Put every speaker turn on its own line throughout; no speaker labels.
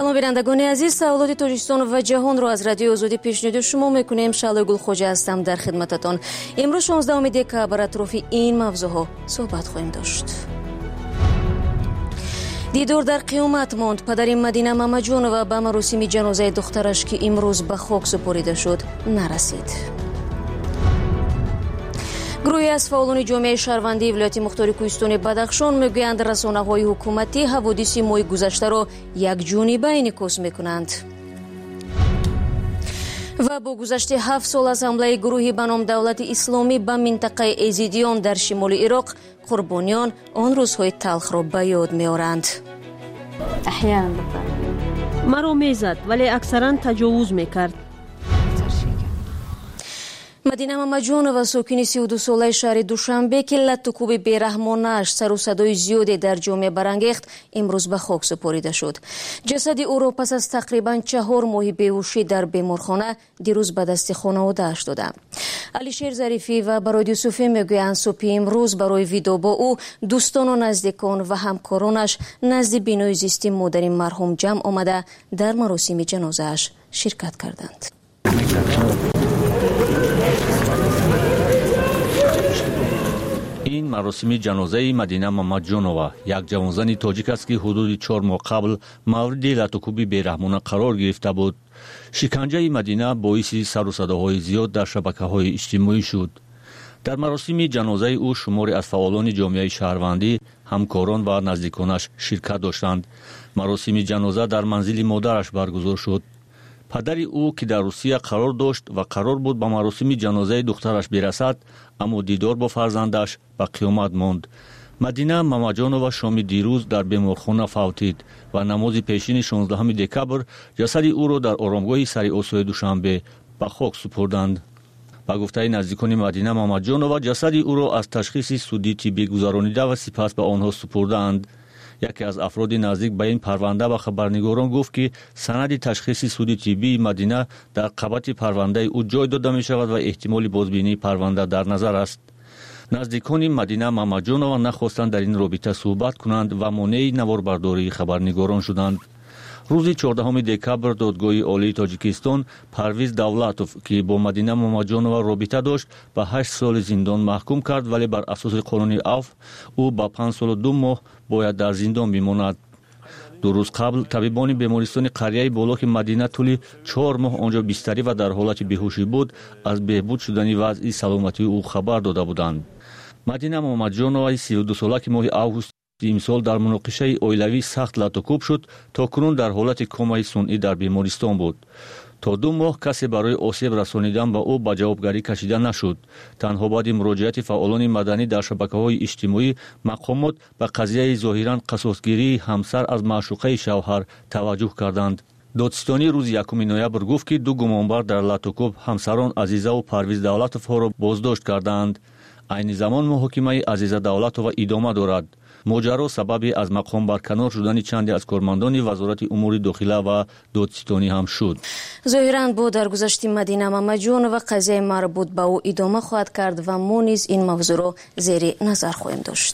салом бинандагони азиз, саволоти тоҷикистон ва ҷаҳонро аз радиои озодӣ пешниҳоди шумо мекунем. Шаълои Гулхоҷа ҳастам дар хидмататон. имрӯз 16 декабр атрофи ин мавзӯъҳо суҳбат хоҳем дошт. дидор дар қиёмат монд. падари Мадина Мамаҷонова ба маросими ҷанозаи духтараш, ки имрӯз ба хок супорида шуд, нарасид. гурӯҳе аз фаъолони ҷомеаи шаҳрвандии вилояти мухтори кӯҳистони Бадахшон мегӯянд расонаҳои ҳукуматӣ ҳаводиси моҳи гузаштаро якҷониба инъикос мекунанд. ва бо гузашти 7 сол аз ҳамлаи гурӯҳи ба ном Давлати Исломӣ ба минтақаи Эзидиён дар шимоли Ироқ, қурбониён он рӯзҳои талхро ба ёд меоранд.
маро мезад, вале аксаран таҷовуз мекард.
Мадина Мамаҷонова, сокини 32 солаи шаҳри Душанбе, ки латтукуби бераҳмонааш сару садои зиёде дар ҷомеа барангехт, имрӯз ба хок супорида шуд. ҷасади ӯро пас аз тақрибан 4 моҳи беҳушӣ дар беморхона дирӯз ба дасти хонаводааш дода. Алишер Зарифӣ ва Барод Юсуфӣ мегӯянд, субҳи имрӯз барои видо бо ӯ дӯстону наздикон ва ҳамкоронаш назди бинои зисти модари марҳум ҷамъ омада дар маросими ҷанозааш ширкат карданд.
ин маросими ҷанозаи Мадина Мамаҷонова, як ҷавонзани тоҷик аст, ки ҳудуди 4 моҳ қабл мавриди латтукуби бераҳмона қарор гирифта буд. шиканҷаи Мадина боиси сару садоҳои зиёд дар шабакаҳои иҷтимоӣ шуд. дар маросими ҷанозаи ӯ шуморе аз фаъолони ҷомеаи шаҳрвандӣ, ҳамкорон ва наздиконаш ширкат доштанд. маросими ҷаноза дар манзили модараш баргузор шуд. падари ӯ, ки дар Русия қарор дошт ва қарор буд ба маросими ҷанозаи духтараш бирасад, аммо дидор бо фарзандаш ба қиёмат монд. Мадина Мамаҷонова шоми дирӯз дар беморхона фавтид ва намози пешини 16 декабр ҷасади ӯро дар оромгоҳи Сари Осои Душанбе ба хок супурданд. ба гуфтаи наздикони Мадина Мамаҷонова, ҷасади ӯро аз ташхиси судӣ тиббӣ гузаронида ва сипас ба онҳо супурдаанд. яке аз афроди наздик ба ин парванда ба хабарнигорон гуфт, ки санади ташхиси суди тиббии Мадина дар қабати парвандаи ӯ ҷой дода мешавад ва эҳтимоли бозбинии парванда дар назар аст. наздикони Мадина Мамаҷонова нахостанд дар ин робита суҳбат кунанд ва монеи наворбардории хабарнигорон шуданд. рӯзи 14 декабр додгоҳи олии Тоҷикистон Парвиз Давлатов, ки бо Мадина Мамаҷонова робита дошт, ба 8 соли зиндон маҳкум кард, вале бар асоси қонуни Аф ӯ ба 5 солу 2 моҳ бояд дар зиндон бимонад. 2 рӯз қабл табибони бемористони қарияи боло, ки Мадина тӯли 4 моҳ онҷо бистарӣ ва дар ҳолати беҳушӣ буд, аз беҳбуд шудани вазъи саломатии ӯ хабар дода буданд. Мадина Мамаҷонова 32 сола, ки моҳи август имсол дар муноқишаи оилавӣ сахт латтукуб шуд, то кунун дар ҳолати комаи сунъӣ дар бемористон буд. то 2 моҳ касе барои осеб расонидан ба ӯ ба ҷавобгарӣ кашида нашуд. танҳо баъди муроҷиати фаъолони маданӣ дар шабакаҳои иҷтимоӣ мақомот ба қазияи зоҳиран қасосгирии ҳамсар аз маъшуқаи шавҳар таваҷҷӯҳ карданд. додстонӣ рӯзи 1 ноябр гуфт, ки 2 гумонбар дар латтукуб ҳамсарон Азизаву Парвиз Давлатовҳоро боздошт карданд. айни замон муҳокимаи Азиза Давлатова идома дорад. моҷаро сабаби аз мақом барканор шудани чанде аз кормандони вазорати умури дохила ва додситонӣ ҳам шуд.
зоҳиран бо даргузашти Мадина Мамаҷонова қазияи марбут ба ӯ идома хоҳад кард ва мо низ ин мавзӯъро зери назар хоҳем дошт.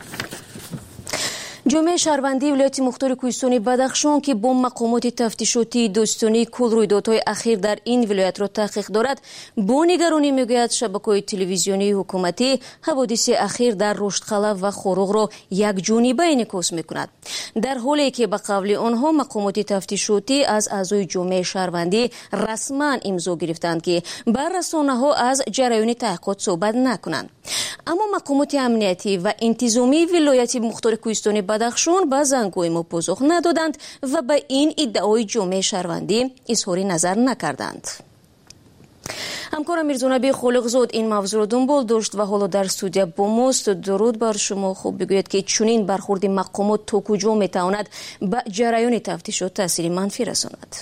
ҷомеаи шаҳрвандии вилояти мухтори кӯҳистони Бадахшон, ки бо мақомоти тафтишотии дӯстонии кул рӯйдодҳои ахир дар ин вилоятро таҳқиқ дорад, бо нигаронӣ мегӯяд шабакаҳои телевизионии ҳукуматӣ ҳаводиси ахир дар Руштқала ва Хоруғро якҷониба инъикос мекунад. дар ҳоле ки ба қавли онҳо мақомоти тафтишотӣ аз аъзои ҷомеаи шаҳрвандӣ расман имзо гирифтанд, ки ба расонаҳо аз ҷараёни таҳқиқот суҳбат накунанд. аммо мақомоти амниятӣ ва интизомии вилояти мухтори кӯҳистони Бадахшон ба зангои мо позух надоданд ва ба ин иддаои ҷомеаи шаҳрвандӣ изҳори назар накарданд. ҳамкорам Мирзонаби Холиқзод ин мавзӯъро дунбол дошт ва ҳоло дар студия бо мост. дуруд бар шумо. хуб бигӯед, ки чунин бархурди мақомот то куҷо метавонад ба ҷараёни тафтишот таъсири манфӣ расонад?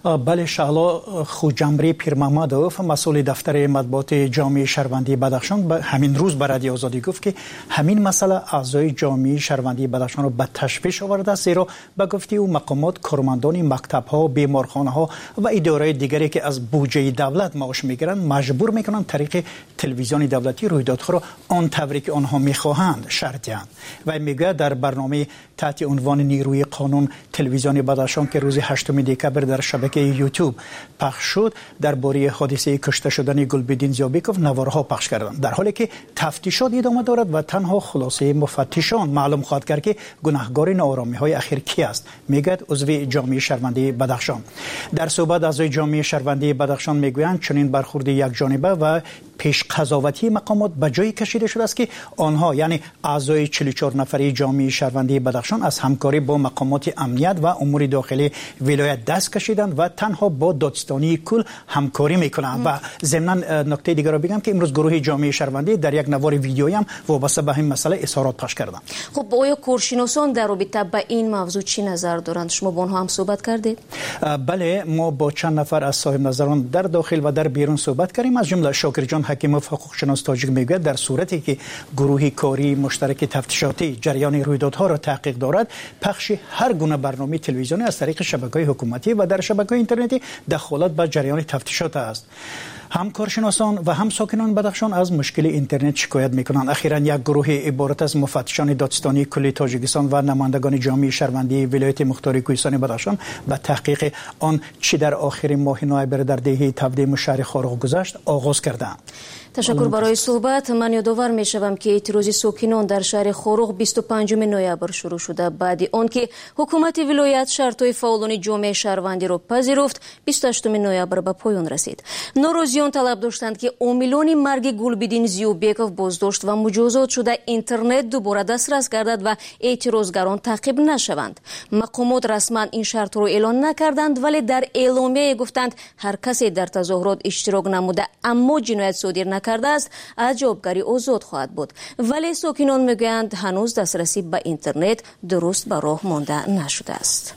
بله شعلا خوجمری پیرمحمدوف مسئول دفتر مطبوعات جامعه شهروندی بدخشان همین روز به رادیو آزادی گفت که همین مسئله اعضای جامعه شهروندی بدخشان را به تشویش آورده است، زیرا به گفته او مقامات کارمندان مکتب‌ها، بیمارخانه‌ها و ادارات دیگری که از بودجه دولت معاش میگیرند مجبور میکنند طریق تلویزیون دولتی رویدادها را آن طوری که آنها میخواهند شرح دهند. و میگه در برنامه تحت عنوان نیروی قانون تلویزیون بدخشان که روز 8 دکبر در شبکه یوتیوب پخش شد درباره حادثه کشته شدن گلبدین زیابیکوف نوارها پخش کردند، در حالی که تفتیشات ادامه دارد و تنها خلاصه مفتشان معلوم خواهد کرد که گناهکار ناآرامی‌های اخیر کی است، میگه عضو جامعه شهروندی بدخشان. در صحبت اعضای جامعه شهروندی بدخشان میگویند چنین برخورد یک جانبه و پیش قضاوتی مقامات به جای کشیده شده است که آنها یعنی اعضای 44 نفری جامعه شهروندی بدخشان از همکاری با مقامات امنیت و امور داخلی ولایت دست کشیدند و تنها با دادستانی کل همکاری میکنند. و ضمن نکته دیگر را بگم که امروز گروه جامعه شهروندی در یک نوار ویدیویی هم وابسته به این مسئله اظهارات پخش کردند.
خب آیا کارشناسان در رابطه با این موضوع چی نظر دارند؟ شما با آنها هم صحبت کردید؟
بله، ما با چند نفر از صاحب نظران در داخل و در بیرون صحبت کردیم. از جمله شاکر جان حکیموف حقوقشناس تاجیک میگوید در صورتی که گروه کاری مشترک تفتیشاتی جریان رویدادها را تحقیق دارد، پخش هر گونه برنامه تلویزیونی از طریق شبکه‌های حکومتی و در شبکه‌های اینترنتی دخالت به جریان تفتیشات است. هم کارشناسان و هم ساکنان بدخشان از مشکل اینترنت شکایت میکنند. اخیراً یک گروه عبارت از مفتشان دادستانی کل تاجیکستان و نمایندگان جامعه شهروندی ولایت مختار کوهستان بدخشان به تحقیق آن چی در آخر ماه نوامبر در دهه تبدیم شهر خارق گذشت آغاز کردند.
تشکر برای صحبت. من یادآور میشوم که اعتراض ساکنان در شهر خارق 25 نوامبر شروع شده بعد آنکه حکومت ولایت شرطهای فعالان جامعه شهروندی را پذیرفت 28 نوامبر به پایان رسید. ناراضیان طلب داشتند که عاملان مرگ گلبدین زیابیکوف بازداشت و مجازات شده اینترنت دوباره دسترس گردد و اعتراضگران تعقیب نشوند. مقامات رسما این شرط را اعلان نکردند، ولی در اعلامیه گفتند هر کسی در تظاهرات اشتراک نموده اما جنایت صادر کرده است از جوابگری آزاد خواهد بود. ولی ساکنان میگویند هنوز دسترسی به اینترنت درست به راه مانده نشده است.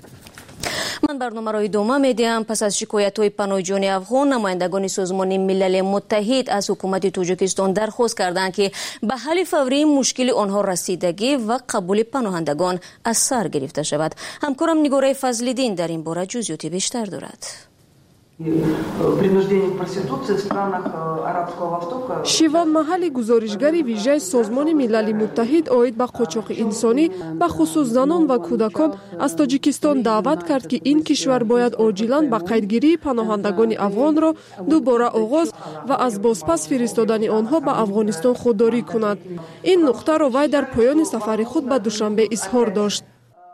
من برنامه را ادامه میدهم. پس از شکایت‌های پناهجویان افغان، نمایندگان سازمان ملل متحد از حکومت تاجیکستان درخواست کردند که به حل فوری مشکل آنها رسیدگی و قبول پناهندگان از سر گرفته شود. همکارم نگاره فضل‌الدین در این باره جزئیات بیشتر دارد.
شیوان محلی گزارشگری ویژه سازمان ملل متحد اوید به قاچاق انسانی به خصوص زنان و کودکان از تاجیکستان دعوت کرد که این کشور باید عاجلاً به قیدگیری پناهندگان افغان را دوباره آغاز و از بازپس فرستادن آنها به افغانستان خودداری کند. این نقطه را وی در پایان سفر خود به دوشنبه اظهار داشت.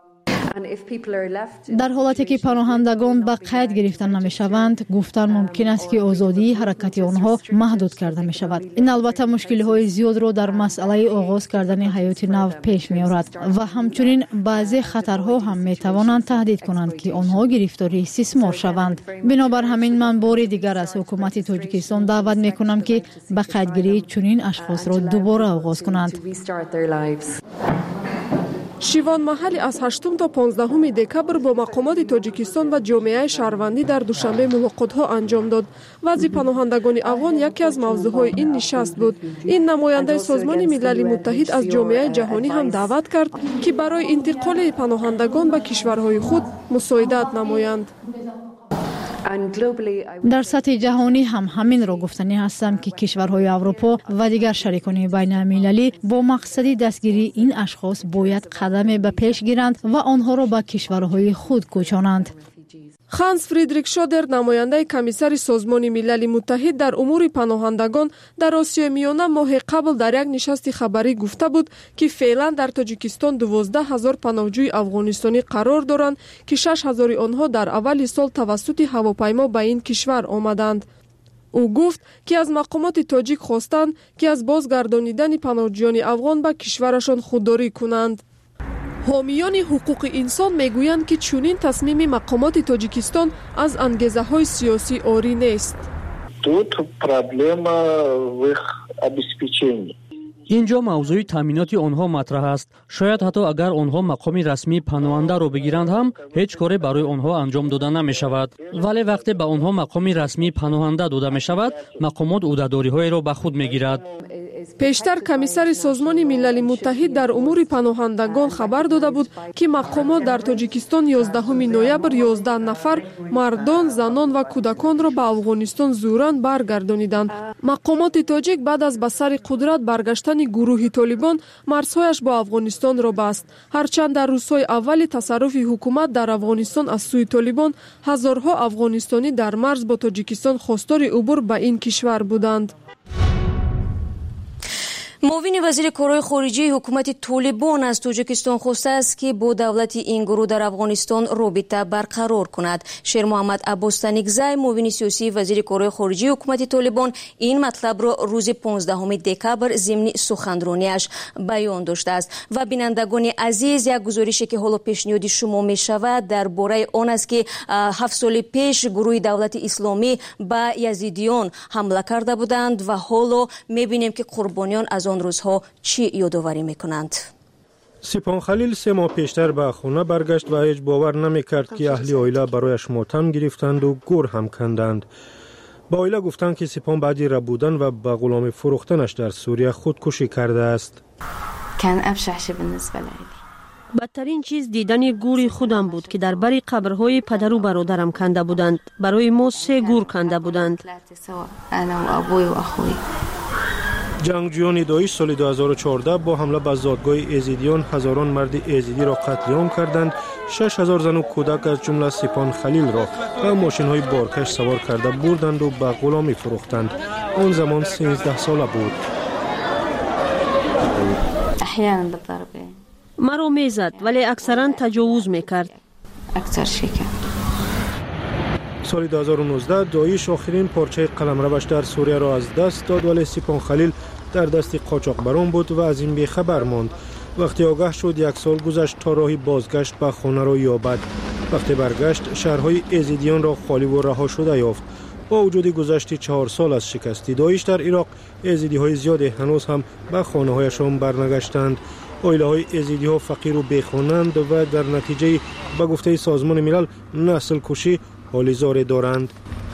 در حالتی که پناهندگان به قید گرفته نمی شوند، گفتن ممکن است که آزادی حرکت آنها محدود کرده می شود. این البته مشکل های زیاد را در مسئله آغاز کردن حیات نو پیش می آورد و همچنین بعضی خطرها هم می توانند تهدید کنند که آنها گرفتاری استثمار شوند. بنابر همین من بار دیگر از حکومت تاجیکستان دعوت می کنم که به قیدگیری چنین اشخاص را دوباره آغاز کنند.
شیوان محلی از 8 تا 15 دکبر با مقامات تاجیکستان و جامعه شهروندی در دوشنبه ملاقات‌ها انجام داد. وضع پناهندگان افغان یکی از موضوعهای این نشست بود. این نماینده سازمان ملل متحد از جامعه جهانی هم دعوت کرد که برای انتقال پناهندگان به کشورهای خود مساعدت نمایند.
در سطح جهانی هم همین را گفتنی هستم که کشورهای اروپا و دیگر شریکان بین المللی با مقصد دستگیری این اشخاص باید قدم به پیش گیرند و آنها را به کشورهای خود کوچانند.
خانس فریدریک شودر، نماینده کمیسر سازمان ملل متحد در امور پناهندگان در آسیای میانه ماه قبل در یک نشست خبری گفته بود که فعلا در تاجیکستان 12,000 پناهجوی افغانستانی قرار دارند که 6,000 آنها در اول سال توسط هواپیما به این کشور آمدند. او گفت که از مقامات تاجیک خواستند که از بازگردانیدن پناهجویان افغان به کشورشان خودداری کنند. حامیان حقوق انسان میگویند که چنین تصمیم مقامات تاجیکستان از انگیزه‌های سیاسی عاری نیست.
Тут проблема в их обеспечении. اینجا موضوع تامینات آنها مطرح است. شاید حتی اگر آنها مقام رسمی پناهنده را بگیرند هم هیچ کاری برای آنها انجام داده نمی شود. ولی وقتی به آنها مقام رسمی پناهنده داده می شود، مقامات عهده‌داری های را به خود می گیرد.
пештар комиссари созмони милали муттаҳид дар умури паноҳандагон хабар дода буд ки мақомот дар тоҷикистон 11 ноябр 11 нафар мардон, занон ва кӯдаконро ба афғонистон зӯран баргардониданд. мақомоти тоҷик баъд аз ба сари қудрат баргаштани гурӯҳи толибон марзҳояш бо афғонистонро баст. ҳарчанд дар рӯзҳои аввали тасарруфи ҳукумат дар афғонистон аз сӯи толибон ҳазорҳо афғонистонӣ дар марз бо тоҷикистон хостори убур ба ин кишвар буданд.
муовини вазири корҳои хориҷии ҳукумати толибон аз тоҷикистон хостааст ки бо давлати ин гурӯҳ дар афғонистон робита барқарор кунад. шер муҳаммад аббос танигзай, муовини сиёсии вазири корҳои хориҷии ҳукумати толибон, ин матлабро рӯзи 15 декабр зимни суханронияш баён доштааст. ва бинандагони азиз, як гузорише ки ҳоло пешниҳоди шумо мешавад дар бораи он аст ки 7 соли пеш гурӯҳи давлати исломӣ ба язидиён ҳамла карда буданд ва ҳоло мебинем ки қурбониён аз он рӯзҳо чӣ ёдоварӣ мекунанд.
سپان خلیل 3 ماه پیشتر به خانه برگشت و هیچ باور نمیکرد که اهل عائله برایش ماتم گرفتند و گور هم کندند. با عائله گفتند که سپان بعد ربودن و به غلامی فروختنش در سوریه خودکشی کرده است.
کان ابشع شی بالنسبه لی.
بدترین چیز دیدن گوری خودم بود که در بری قبرهای پدر و برادرم کنده بودند. برای ما 3 گور کنده بودند.
انا و ابوی و اخوی.
جنگجویان داعش سال 2014 با حمله به زادگاه ایزیدیان هزاران مرد ایزیدی را قتل عام کردند. 6000 زن و کودک از جمله سپان خلیل را به ماشین‌های بارکش سوار کرده بردند و به غلامی فروختند. آن زمان 13 ساله بود.
احیانا بالضربه.
مرا میزد ولی اکثرا تجاوز میکرد.
اکثر شکر.
سال 2019 داعش آخرین پارچه قلمروش در سوریه را از دست داد، ولی سپان خلیل در دست قاچاقبران بود و از این بیخبر ماند. وقتی آگاه شد 1 سال گذشت تا راهی بازگشت به خانه را یابد. وقتی برگشت شهرهای ایزیدیان را خالی و رها شده یافت. با وجود گذشت 4 سال از شکست داعش در عراق، ایزیدی های زیادی هنوز هم به خانه هایشان برنگشتند. عائله های ایزیدی ها فقیر و بیخانند و در نتیجه به گفته سازمان ملل نسل کشی حالی زاری دارند.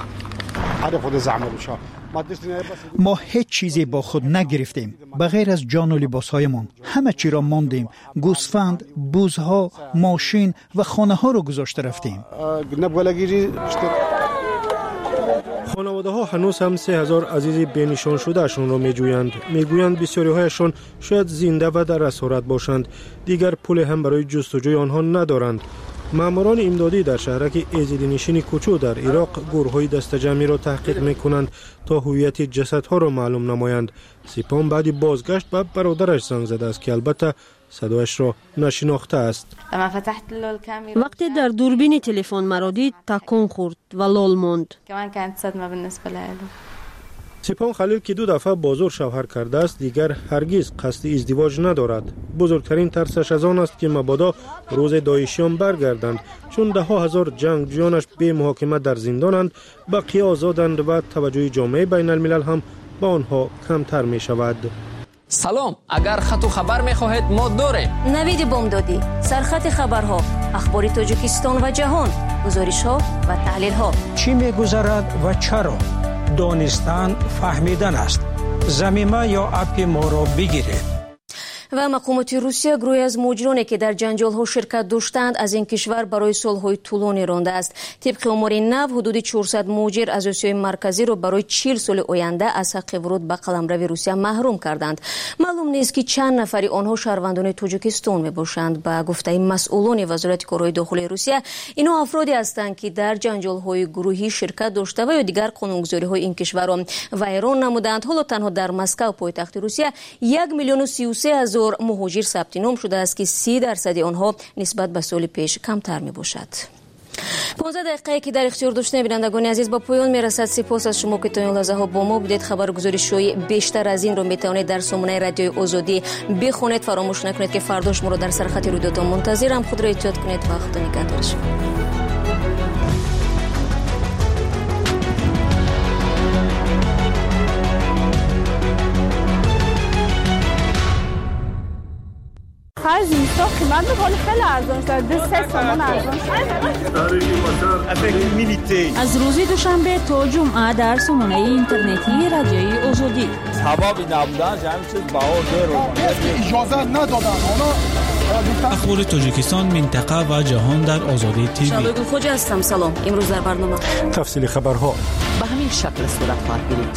ما هیچ چیزی با خود نگرفتیم بغیر از جان و لباسهایمان. همه چی را ماندیم. گوسفند، بوزها، ماشین و خانه ها را گذاشته رفتیم.
خانواده ها هنوز هم 3000 عزیز بینشان شده اشون را میجویند. میگویند بسیاری هایشان شاید زنده و در اسارت باشند. دیگر پول هم برای جستجوی آنها ندارند. ماموران امدادی در شهرک ایزیدی نشین کوچو در عراق گورهای دست جمعی را تحقیق میکنند تا هویت جسدها را معلوم نمایند. سپان بعدی بازگشت به برادرش زنگ زده است که البته صدایش را نشناخته است.
وقتی در دوربین تلفن مرا دید تکان خورد و لال ماند.
سپان خلیل که 2 دفعه بازور شوهر کرده است دیگر هرگز قصد ازدواج ندارد. بزرگترین ترسش از آن است که مبادا روز داعشیان برگردند، چون 10,000 جنگجویانش بی محاکمه در زندانند، بقیه آزادند و توجه جامعه بین الملل هم با آنها کمتر می شود.
سلام، اگر خط و خبر می خواهید ما داریم.
نوید بامدادی، سرخط خبرها، اخبار تاجیکستان و جهان، گزارش ها و تحلیل ها.
چی می گذرد و چرا؟ دانستن فهمیدن است. ضمیمه یا اپ ما را بگیرید.
و مقامات روسیه گروهی از مهاجرانی که در جنجال‌ها شرکت داشتند از این کشور برای سال‌های طولانی رانده است. طبق آمار نو حدود 400 مهاجر از آسیای مرکزی را برای 40 سال آینده از حق ورود به قلمرو روسیه محروم کردند. معلوم نیست که چند نفری آنها شهروندان تاجیکستان میباشند. به گفته مسئولان وزارت کارهای داخلی روسیه، اینها افرادی هستند که در جنجال‌های گروهی شرکت داشته و یا دیگر قانونگذاری‌های این کشور را ویران نمودند. حالا تنها در مسکو پایتخت روسیه 1,33,000 مهاجر ثبت نام شده است که 30% آنها نسبت به سال پیش کمتر می باشد. 15 دقیقه که در اختیار داشتن بینندگان عزیز با پایان می رسد. سپاس از شما که تا این لحظه ها با ما بودید. خبرگزاری‌های بیشتر از این رو می توانید در سامانه رادیوی آزادی بخونید. فراموش نکنید که فرداش ما رو در سرخط رویدادها منتظرم. خود را احتیاط کنید و خدا نگهدار شما.
خرج اینستا قیمت میکنه خیلی ارزان شده 200 تومان ارزان شده.
از روز دوشنبه تا جمعه در سامانه اینترنتی رادیوی آزادی
ثوابی نبودن همین چیز بهار
اجازه ندادن
اخبار تاجیکستان منطقه و جهان در آزادی تیوی.
شادو خوج هستم. سلام. امروز در برنامه
تفصیل خبرها
به همین شکل صورت خواهد گرفت.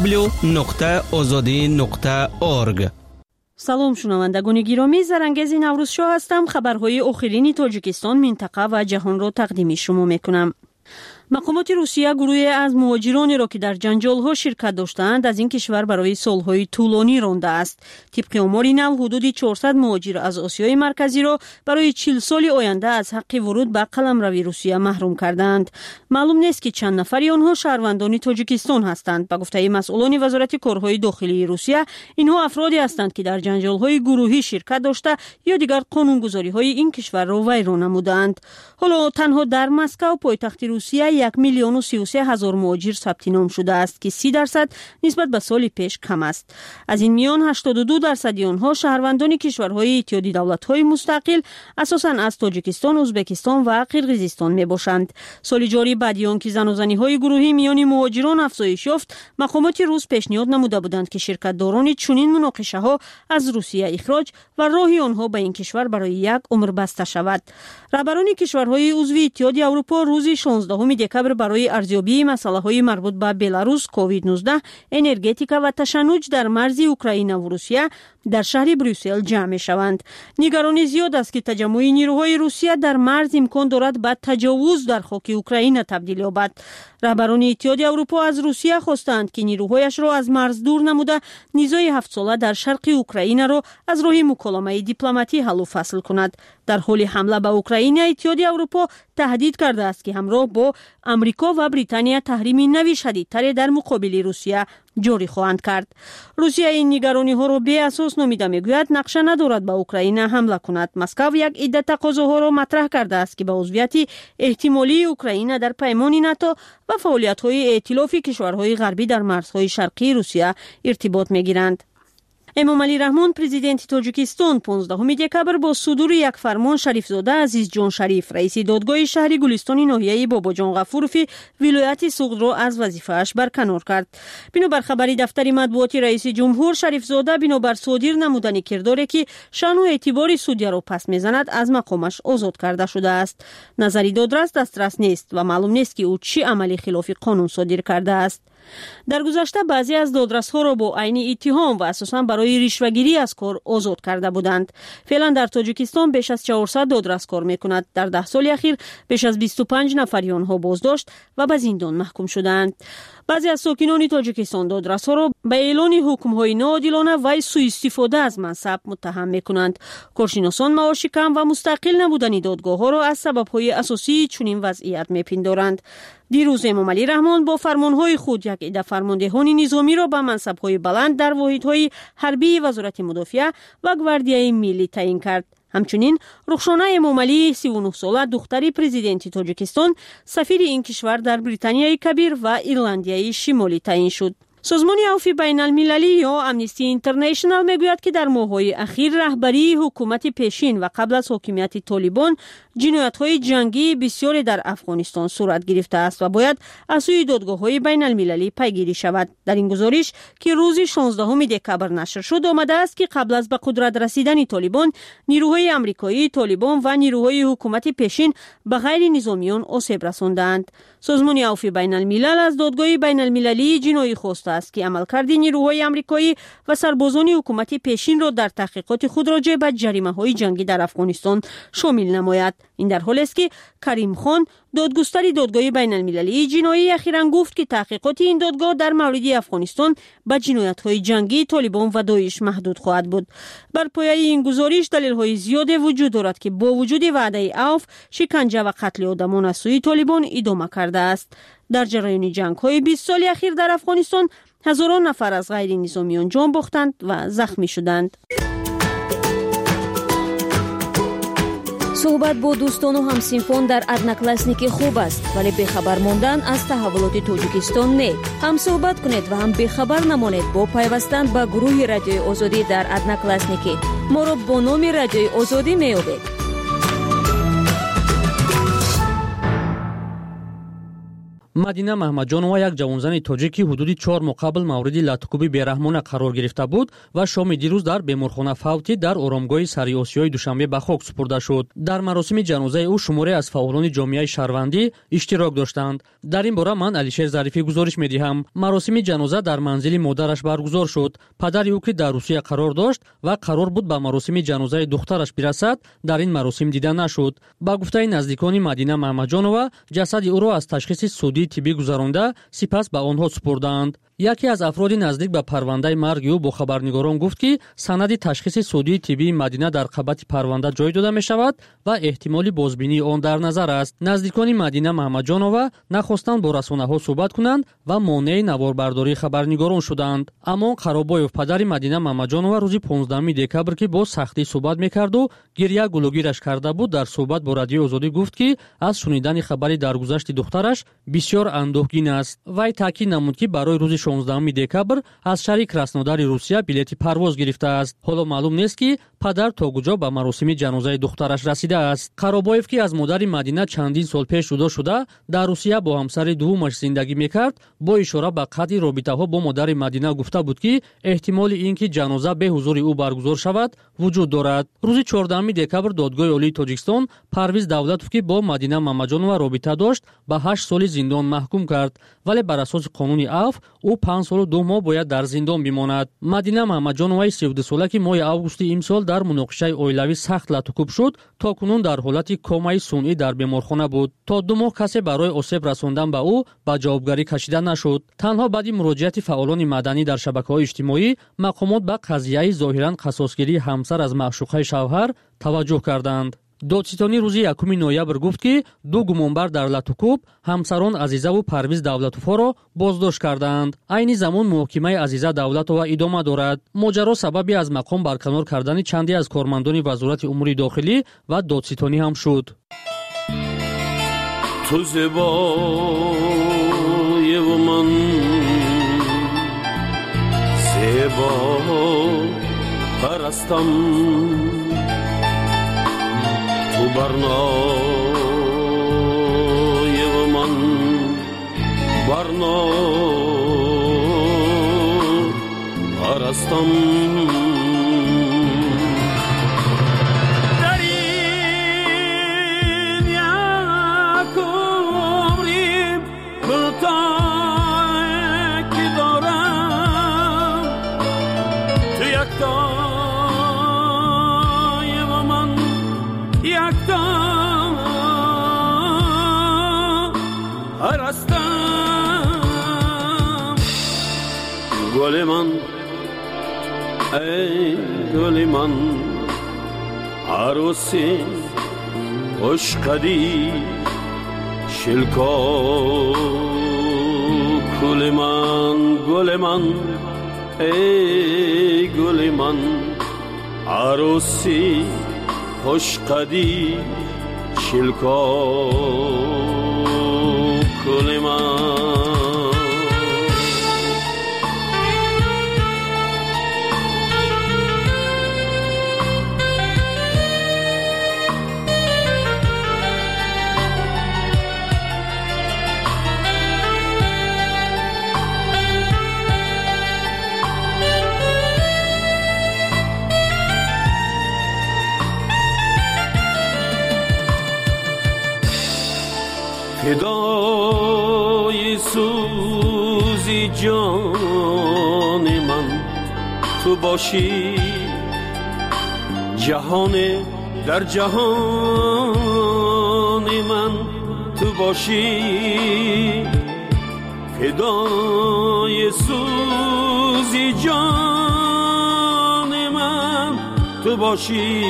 www.azadi.org.
سلام شنوندگان گرامی، زرنگز نوروز شاه هستم. خبرهای آخرین تاجیکستان، منطقه و جهان را تقدیم شما میکنم. مقامات روسیه گروهی از مهاجرانی را که در جنجال‌ها شرکت داشتند از این کشور برای سال‌های طولانی رانده است. طبق آمار نو حدود 400 مهاجر از آسیای مرکزی را برای 40 سال آینده از حق ورود به قلمروی روسیه محروم کردند. معلوم نیست که چند نفری آنها شهروندان تاجیکستان هستند. به گفته مسئولان وزارت کارهای داخلی روسیه، اینها افرادی هستند که در جنجال‌های گروهی شرکت داشته یا دیگر قانونگذاری‌های این کشور را ویران نمودند. حالا تنها در مسکو پایتخت روسیه 1,33,000 مهاجر ثبت نام شده است که 30% نسبت به سال پیش کم است. از این میان 82% آنها شهروندان کشورهای اتحادیه دولت‌های مستقل اساساً از تاجیکستان، ازبکستان و قرقیزستان میباشند. سال جاری بعد آنکه زن و زنی‌های گروهی میان مهاجران افزایش یافت، مقامات روس پیشنهاد نموده بودند که شرکت‌داران چنین مناقشه‌ها از روسیه اخراج و راه آنها به این کشور برای یک عمر بسته شود. رهبران کشورهای عضو اتحادیه اروپا روز 16 دکبر برای ارزیابی مسائل مربوط به بلاروس، کووید 19، انرژتیکا و تشنج در مرز اوکراین و روسیه در شهر بروکسل جمع شوند. نگرانی زیاد است که تجمع نیروهای روسیه در مرز امکان دارد به تجاوز در خاک اوکراین تبدیل یابد. رهبران اتحادیه اروپا از روسیه خواستند که نیروهایش را از مرز دور نموده نزاع 7 ساله در شرق اوکراین را از راه مکالمه دیپلماتی حل و فصل کند. در حال حمله به اوکراین، اتحادیه اروپا تهدید کرده است که همراه با امریکا و بریتانیا تحریم نوی شدیدتر در مقابل روسیه جاری خواهند کرد. روسیه این نگرانی ها را بی اساس نامیده میگوید نقشه ندارد به اوکراین حمله کند. مسکو یک عده تقاضاها را مطرح کرده است که به عضویت احتمالی اوکراین در پیمان ناتو و فعالیت‌های ائتلاف کشورهای غربی در مرزهای شرقی روسیه ارتباط میگیرند. امامعلی رحمان پرزیدنت تاجیکستان 15 دکبر با صدور یک فرمان شریفزاده عزیز جان شریف رئیس دادگاه شهر گلستان ناحیه باباجان غفوروفی ولایت سوغد را از وظیفه‌اش برکنار کرد. بنابر خبری دفتر مطبوعاتی رئیس جمهور، شریفزاده بنابر صادر نمودن کرداری که شأن و اعتبار سودیه را پس میزند از مقامش آزاد کرده شده است. نظری دادرس دسترس نیست و معلوم نیست که او چه عملی خلاف قانون صادر کرده است. در گذشته بعضی از دادرس‌ها را با عین اتهام و اساساً برای رشوه‌گیری از کار آزاد کرده بودند. فعلا در تاجیکستان بیش از 400 دادرس کار می‌کند. در 10 سال اخیر بیش از 25 نفر آنها بازداشت و به زندان محکوم شدند. بعضی از ساکنان تاجیکستان دادرس‌ها را به اعلان حکم‌های ناعادلانه و سوء استفاده از منصب متهم می‌کنند. کارشناسان معاش کم و مستقل نبودن دادگاه‌ها را از سبب‌های اساسی چنین وضعیت می‌پندارند. دیروز امامعلی رحمان با فرمان‌های خود یک عده فرماندهان نظامی را به منصب‌های بلند در واحدهای حربی وزارت مدافعه و گواردیای ملی تعیین کرد. همچنین رخشانه امامعلی 39 ساله دختر پرزیدنت تاجیکستان سفیر این کشور در بریتانیای کبیر و ایرلندیای شمالی تعیین شد. سازمان عفو بین المللی یا امنیستی اینترنشنال میگوید که در ماه‌های اخیر رهبری حکومت پیشین و قبل از حاکمیت طالبان جنایت‌های جنگی بسیاری در افغانستان صورت گرفته است و باید از سوی دادگاه‌های بین المللی پیگیری شود. در این گزارش که روز 16 دکبر نشر شد آمده است که قبل از به قدرت رسیدن طالبان، نیروهای آمریکایی طالبان و نیروهای حکومت پیشین به غیر نظامیان آسیب رساندند. سازمان عفو بین الملل از دادگاه بین المللی جنایی خواسته است که عملکرد نیروهای آمریکایی و سربازان حکومت پیشین را در تحقیقات خود راجع به جریمه‌های جنگی در افغانستان شامل نماید. این در حالی است که کریم خان دادگستر دادگاه بین المللی جنایی اخیراً گفت که تحقیقات این دادگاه در مورد افغانستان به جنایت‌های جنگی طالبان و داعش محدود خواهد بود. بر پایه این گزارش دلایل زیادی وجود دارد که با وجود وعده عفو، شکنجه و قتل آدمان از سوی طالبان ادامه کرده است. در جریان جنگ‌های 20 سال اخیر در افغانستان هزاران نفر از غیر نظامیان جان باختند و زخمی شدند.
صحبت با دوستان و همسینفان در ادناکلاسنیکی خوب است، ولی بخبر ماندن از تحولات تاجیکستان نه. هم صحبت کنید و هم بخبر نمانید با پیوستن به گروه رادیوی آزادی در ادناکلاسنیکی. ما را با نام رادیوی آزادی می‌یابید.
مدینه محمدجانова یک جوانزن تاجیکی حدود 4 ماه قبل مورد لطکوبی بیرحمانه قرار گرفته بود و شام دیروز در بیمارخانه فوتی در آرامگاه سری آسیای دوشنبه به خاک سپرده شد. در مراسم جنازه او شماری از فعالان جامعه شهروندی اشتراک داشتند. در این باره من علیشیر ظریفی گزارش می‌دهم. مراسم جنازه در منزل مادرش برگزار شد. پدر او که در روسیه قرار داشت و قرار بود به مراسم جنازه دخترش برسد، در این مراسم دیده نشد. با گفته نزدیکان مدینه محمدجانова جسد او را از تشخیص سودی طبی گذرانده سپس به آنها سپردند. یکی از افراد نزدیک به پرونده مرگ او با خبرنگاران گفت که سند تشخیص سودی طبی مدینه در قبط پرونده جای داده می شود و احتمال بازبینی آن در نظر است. نزدیکان مدینه محمدجانова نخواستند با رسانه‌ها صحبت کنند و مانع نواربرداری خبرنگاران شدند. اما قرابایوف پدر مدینه محمدجانова روز 15 دکبر که با سختی صحبت می‌کرد و گریه گلوگیرش کرده بود، در صحبت با رادیو آزادی گفت که از شنیدن خبری درگذشت دخترش بسیار اندوهگین است. وی تاکید نمود که برای روز 16 دکبر از شهر کراسنودار روسیه بلیط پرواز گرفته است. حالا معلوم نیست که پدر تا کجا به مراسم جنازه دخترش رسیده است. قرابایوف که از مادر مدینه چندین سال پیش جدا شده در روسیه با همسر دومش زندگی میکرد، با اشاره به قطع رابطه‌ها با مادر مدینه گفته بود که احتمال اینکه جنازه به حضور او برگزار شود وجود دارد. روز 14 دکبر دادگاه عالی تاجیکستان پرویز دولتوف که با مدینه محمدجانова رابطه داشت به 8 سال زندان محکوم کرد، ولی بر اساس قانون عفو او 5 سال و 2 ماه باید در زندان بماند. مدینه محمدجانova 32 ساله که ماه اوگوست امسال در مناقشه اویلوی سخت لطوکوب شد، تا کنون در حالت کومای سنئی در بیمارخانه بود. تا 2 ماه کسی برای آسیب رساندن به او به جوابگری کشیده نشد. تنها بعد مراجعت فعالان مدنی در شبکه‌های اجتماعی مقامات به قضیه ظاهراً قصاصگیری همسر از معشوقه شوهر توجه کردند. دادستانی روز 1 نوامبر گفت که 2 گمانبر در لطوکوب همسران عزیزه و پرویز دولتوفا را بازداشت کردند. عین زمان محاکمه عزیزه دولتوفا ادامه دارد. ماجرا سببی از مقام برکنار کردن چندی از کارمندان وزارت امور داخلی و دادستانی هم شد.
تو زیبای و من زیبا پرستم، تو برنای و من برنا پرستم. در این یک عمری کوتاه که دارم، تو یک تای و من یک تای پرستم. گل من ای گل من عروسی خوش قدی شلکا، گل من ای گل من عروسی خوش قدی شلکا، گل من فدای سوزی جان من تو باشی، جهان در جهان من تو باشی. فدای سوزی جان من تو باشی،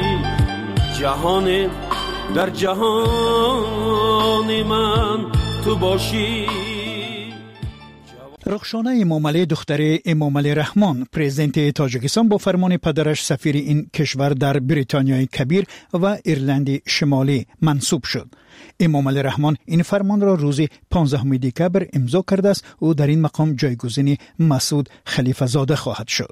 جهان در جهان من تو باشی.
رخشانه امامعلی دختر امامعلی رحمان پرزیدنت تاجیکستان با فرمان پدرش سفیر این کشور در بریتانیای کبیر و ایرلند شمالی منصوب شد. امامعلی رحمان این فرمان را روز 15 دکبر امضا کرده است و در این مقام جایگزین مسعود خلیفه زاده خواهد شد.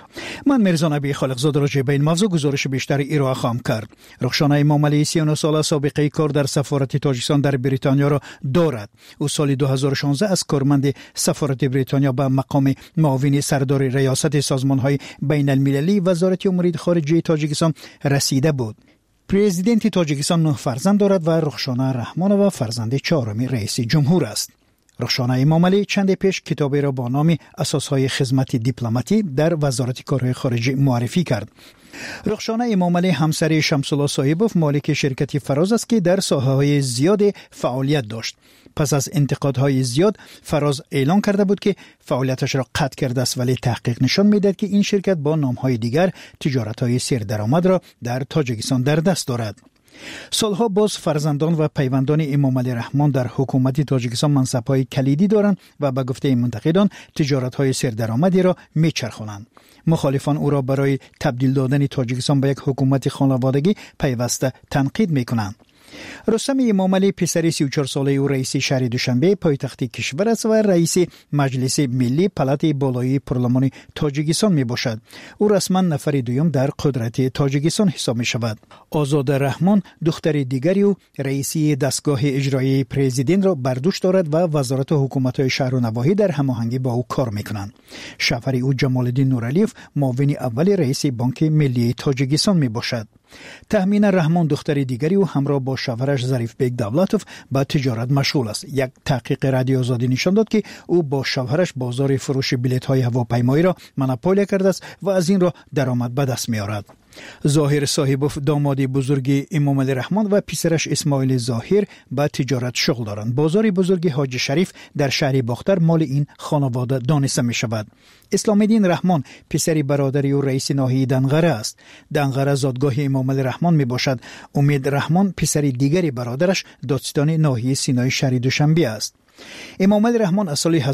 من میرزا نبی خالقزاده راجع به این موضوع گزارش بیشتر ارائه خواهم کرد. رخشانه امامعلی 39 ساله سابقه کار در سفارت تاجیکستان در بریتانیا را دارد. او سال 2016 از کارمند سفارت بریتانیا به مقام معاون سردار ریاست سازمان‌های بین المللی وزارت امور خارجه تاجیکستان رسیده بود. پرزیدنت تاجیکستان 9 فرزند دارد و رخشانه رحمان و فرزند چهارم رئیس جمهور است. رخشانه امامعلی چند پیش کتابی را با نام اساسهای خدمت دیپلماتی در وزارت کارهای خارجه معرفی کرد. رخشانه امامعلی همسر شمس‌الله صاحبوف مالک شرکت فراز است که در ساحه‌های زیاد فعالیت داشت. پس از انتقادهای زیاد فراز اعلان کرده بود که فعالیتش را قطع کرده است، ولی تحقیق نشان می‌دهد که این شرکت با نام‌های دیگر تجارت‌های سردرآمد را در تاجیکستان در دست دارد. سالها باز فرزندان و پیوندان امامعلی رحمان در حکومت تاجیکستان منصب‌های کلیدی دارند و به گفته منتقدان تجارت‌های سردرآمدی را می‌چرخانند. مخالفان او را برای تبدیل دادن تاجیکستان به یک حکومت خانوادگی پیوسته تنقید می‌کنند. رستم امامعلی پسر 34 ساله او رئیس شهر دوشنبه پایتخت کشور است و رئیس مجلس ملی پلات بالایی پارلمان تاجیکستان می باشد. او رسما نفر دوم در قدرت تاجیکستان حساب می شود. آزاده رحمان دختر دیگری او رئیسی دستگاه اجرایی پرزیدنت را بر دوش دارد و وزارت حکومت‌های شهر و نواحی در هماهنگی با او کار می‌کنند. شوهر او جمال الدین نورعلیف معاون اول رئیس بانک ملی تاجیکستان می باشد. تهمین رحمان دختر دیگری او همراه با شوهرش ظریف بیگ دولتوف با تجارت مشغول است. یک تحقیق رادیو آزادی نشان داد که او با شوهرش بازار فروش بلیط‌های هواپیمایی را مونوپول کرده است و از این را درآمد به دست می‌آورد. ظاهر صاحبوف داماد بزرگ امامعلی رحمان و پسرش اسماعیل ظاهر با تجارت شغل دارند. بازار بزرگ حاج شریف در شهر باختر مال این خانواده دانسته می شود. اسلام الدین رحمان پسر برادری و رئیس ناحیه دنغره است. دنغره زادگاه امامعلی رحمان می باشد. امید رحمان پسر دیگری برادرش دادستان ناحیه سینای شهر دوشنبه است. امامعلی رحمان از سال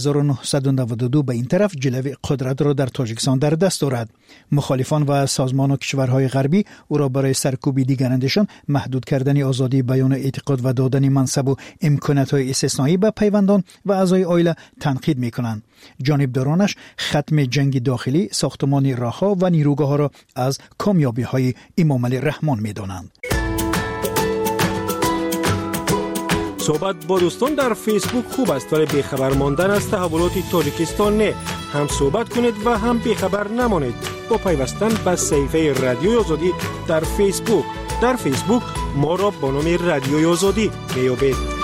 1992 به این طرف جلوه قدرت را در تاجیکستان در دست دارد. مخالفان و سازمان و کشورهای غربی او را برای سرکوب دیگرندشان محدود کردن آزادی بیان اعتقاد و دادن منصب و امکانات‌های استثنایی به پیوندان و اعضای عائله تنقید می‌کنند. جانبدارانش ختم جنگ داخلی، ساختمان راه‌ها و نیروگاه‌ها را از کامیابی‌های امامعلی رحمان می‌دانند.
صحبت با دوستان در فیسبوک خوب است، ولی بیخبر ماندن از تحولات تاجیکستان نه. هم صحبت کنید و هم بیخبر نمانید با پیوستن به صفحه رادیوی آزادی در فیسبوک. در فیسبوک ما را با نام رادیوی آزادی میابید.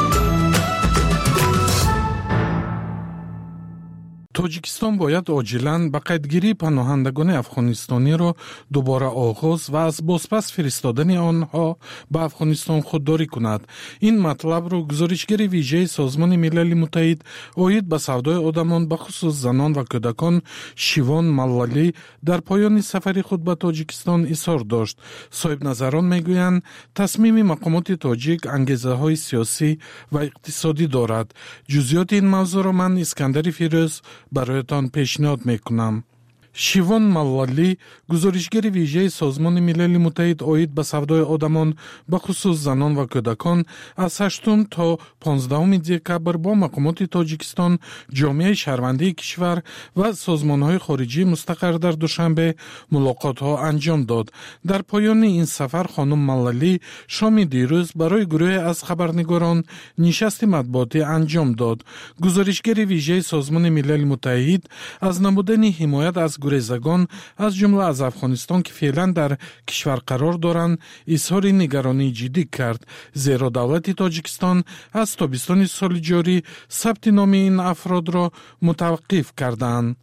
توجیکستان باید عاجلاً به قیدگیری پناهندگان افغانستانی را دوباره آغاز و از بازپس فرستادن آنها به افغانستان خودداری کند. این مطلب را گزارشگر ویژه سازمان ملل متحد عاید به سودای آدمان به خصوص زنان و کودکان شیوان ملالی در پایان سفر خود به تاجیکستان اظهار داشت. صاحب نظران میگویند تصمیم مقامات تاجیک انگیزه‌های سیاسی و اقتصادی دارد. جزئیات این موضوع را من اسکندر فیروز برایتان پیشنهاد میکنم. شیوان ملالی گزارشگر ویژه سازمان ملل متحد عاید به سودای آدمان به خصوص زنان و کودکان از 8 تا 15 دکبر با مقامات تاجیکستان، جامعه شهروندی کشور و سازمان‌های خارجی مستقر در دوشنبه ملاقات‌ها انجام داد. در پایان این سفر خانم ملالی شام دیروز برای گروه از خبرنگاران نشست مطبوعاتی انجام داد. گزارشگر ویژه سازمان ملل متحد از نمودن حمایت از گریزگان از جمله از افغانستان که فعلا در کشور قرار دارند اظهار نگرانی جدی کرد، زیرا دولت تاجیکستان از تابستان سال جاری ثبت نام این افراد را متوقف کردند.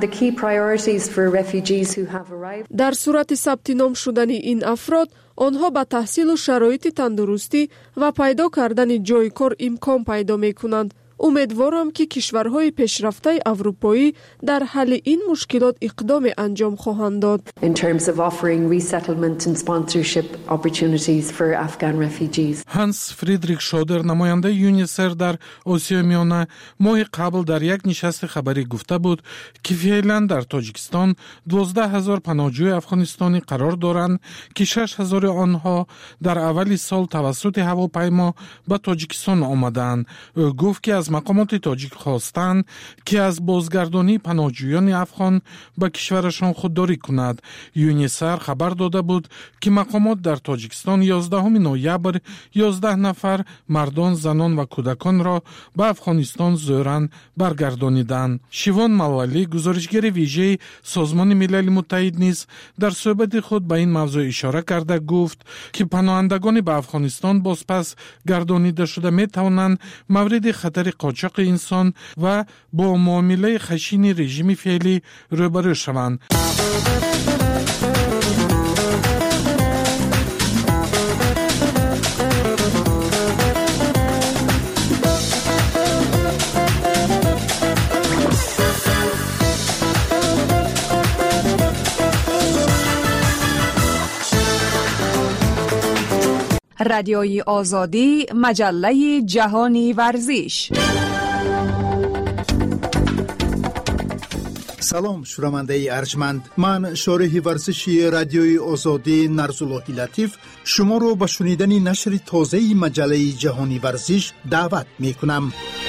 در صورت ثبت نام شدن این افراد آنها با تحصیل و شرایط تندرستی و پیدا کردن جای کار امکان پیدا می کنند. امیدوارم که کشورهای پیشرفته اروپایی در حل این مشکلات اقدام انجام خواهند داد.
In terms of offering resettlement and sponsorship opportunities for Afghan refugees.
هانس فریدریک شودر نماینده یونیسر در آسیای میانه ماه قبل در یک نشست خبری گفته بود که فعلا در تاجیکستان 12,000 پناهجوی افغانستانی قرار دارند که 6,000 آنها در اول سال توسط هواپیما به تاجیکستان آمدند. او گفت که از مقامات تاجیک خواستند که از بازگردانی پناهجویان افغان به کشورشان خودداری کند. یونیسر خبر داده بود که مقامات در تاجیکستان 11 نوامبر 11 نفر مردان، زنان و کودکان را به افغانستان زورن برگردانیدند. شیوان موالی گزارشگر ویژه سازمان ملل متحد نیز در صحبت خود به این موضوع اشاره کرده گفت که پناهندگان به افغانستان بازپس گردانیده شده می توانند مورد خطر قاچاق انسان و با معامله خشن رژیم فعلی روبرو شوند.
رادیوی آزادی، مجله جهانی ورزش.
سلام شنونده ارجمند، من شارح ورزشی رادیوی آزادی نرزاللهی لطیف شما رو به شنیدن نشر تازه مجله جهانی ورزش دعوت می کنم.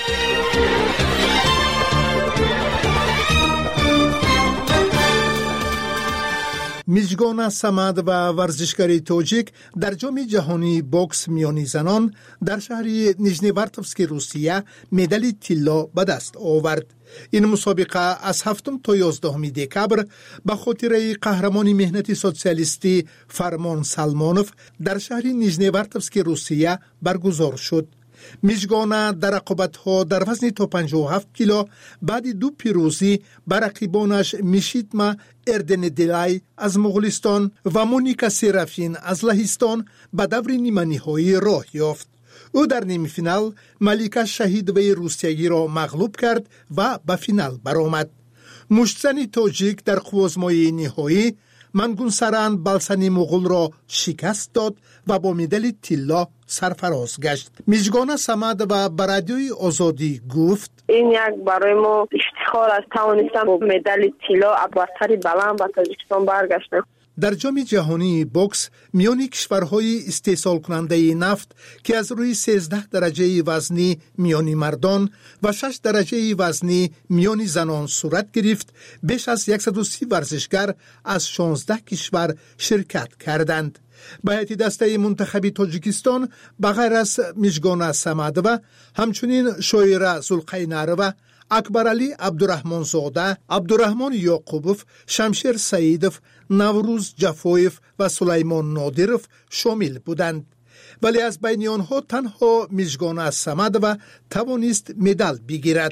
میجگان سمد و ورزشکار تاجیک در جام جهانی بوکس میانی زنان در شهر نیژنیوارتوفسک روسیه مدال طلا به دست آورد. این مسابقه از 7 تا 11 دکبر به خاطر قهرمان مهنتی سوسیالیستی فرمان سلمانوف در شهر نیژنیوارتوفسک روسیه برگزار شد. میجگان در رقابت‌ها در وزن تا 57 کیلو بعد دو پیروزی بر رقیبانش میشیتما اردندلای از مغولستان و مونیکا سرافین از لهستان به دور نیمه‌نهایی راه یافت. او در نیمه فینال ملیکا شهیدوی روسیایی را مغلوب کرد و به فینال برآمد. مشتزن تاجیک در قوزمای نهایی منگونسران بالسانی مغول را شکست داد و با مدال طلا سرفراز گشت. میجگان سمد و برادیوی آزادی گفت
این یک برای ما افتخار است توانستم با مدال طلا برتری بلند به تاجیکستان برگشتم.
در جام جهانی بوکس میان کشورهای استحصال کننده نفت که از روی 13 درجه وزنی میان مردان و 6 درجه وزنی میان زنان صورت گرفت، بیش از 130 ورزشکار از 16 کشور شرکت کردند. به هیئت دسته منتخب تاجیکستان بغیر از میجگان سمد و همچنین شویره زلقینارова، اکبر علی عبدالرحمن زاده، عبدالرحمن یعقوبوف، شمشیر سعیدوف، نوروز جفویف و سلیمان نادیروف شامل بودند. ولی از بین آنها تنها میجگان سمد و توانست مدال بگیرد.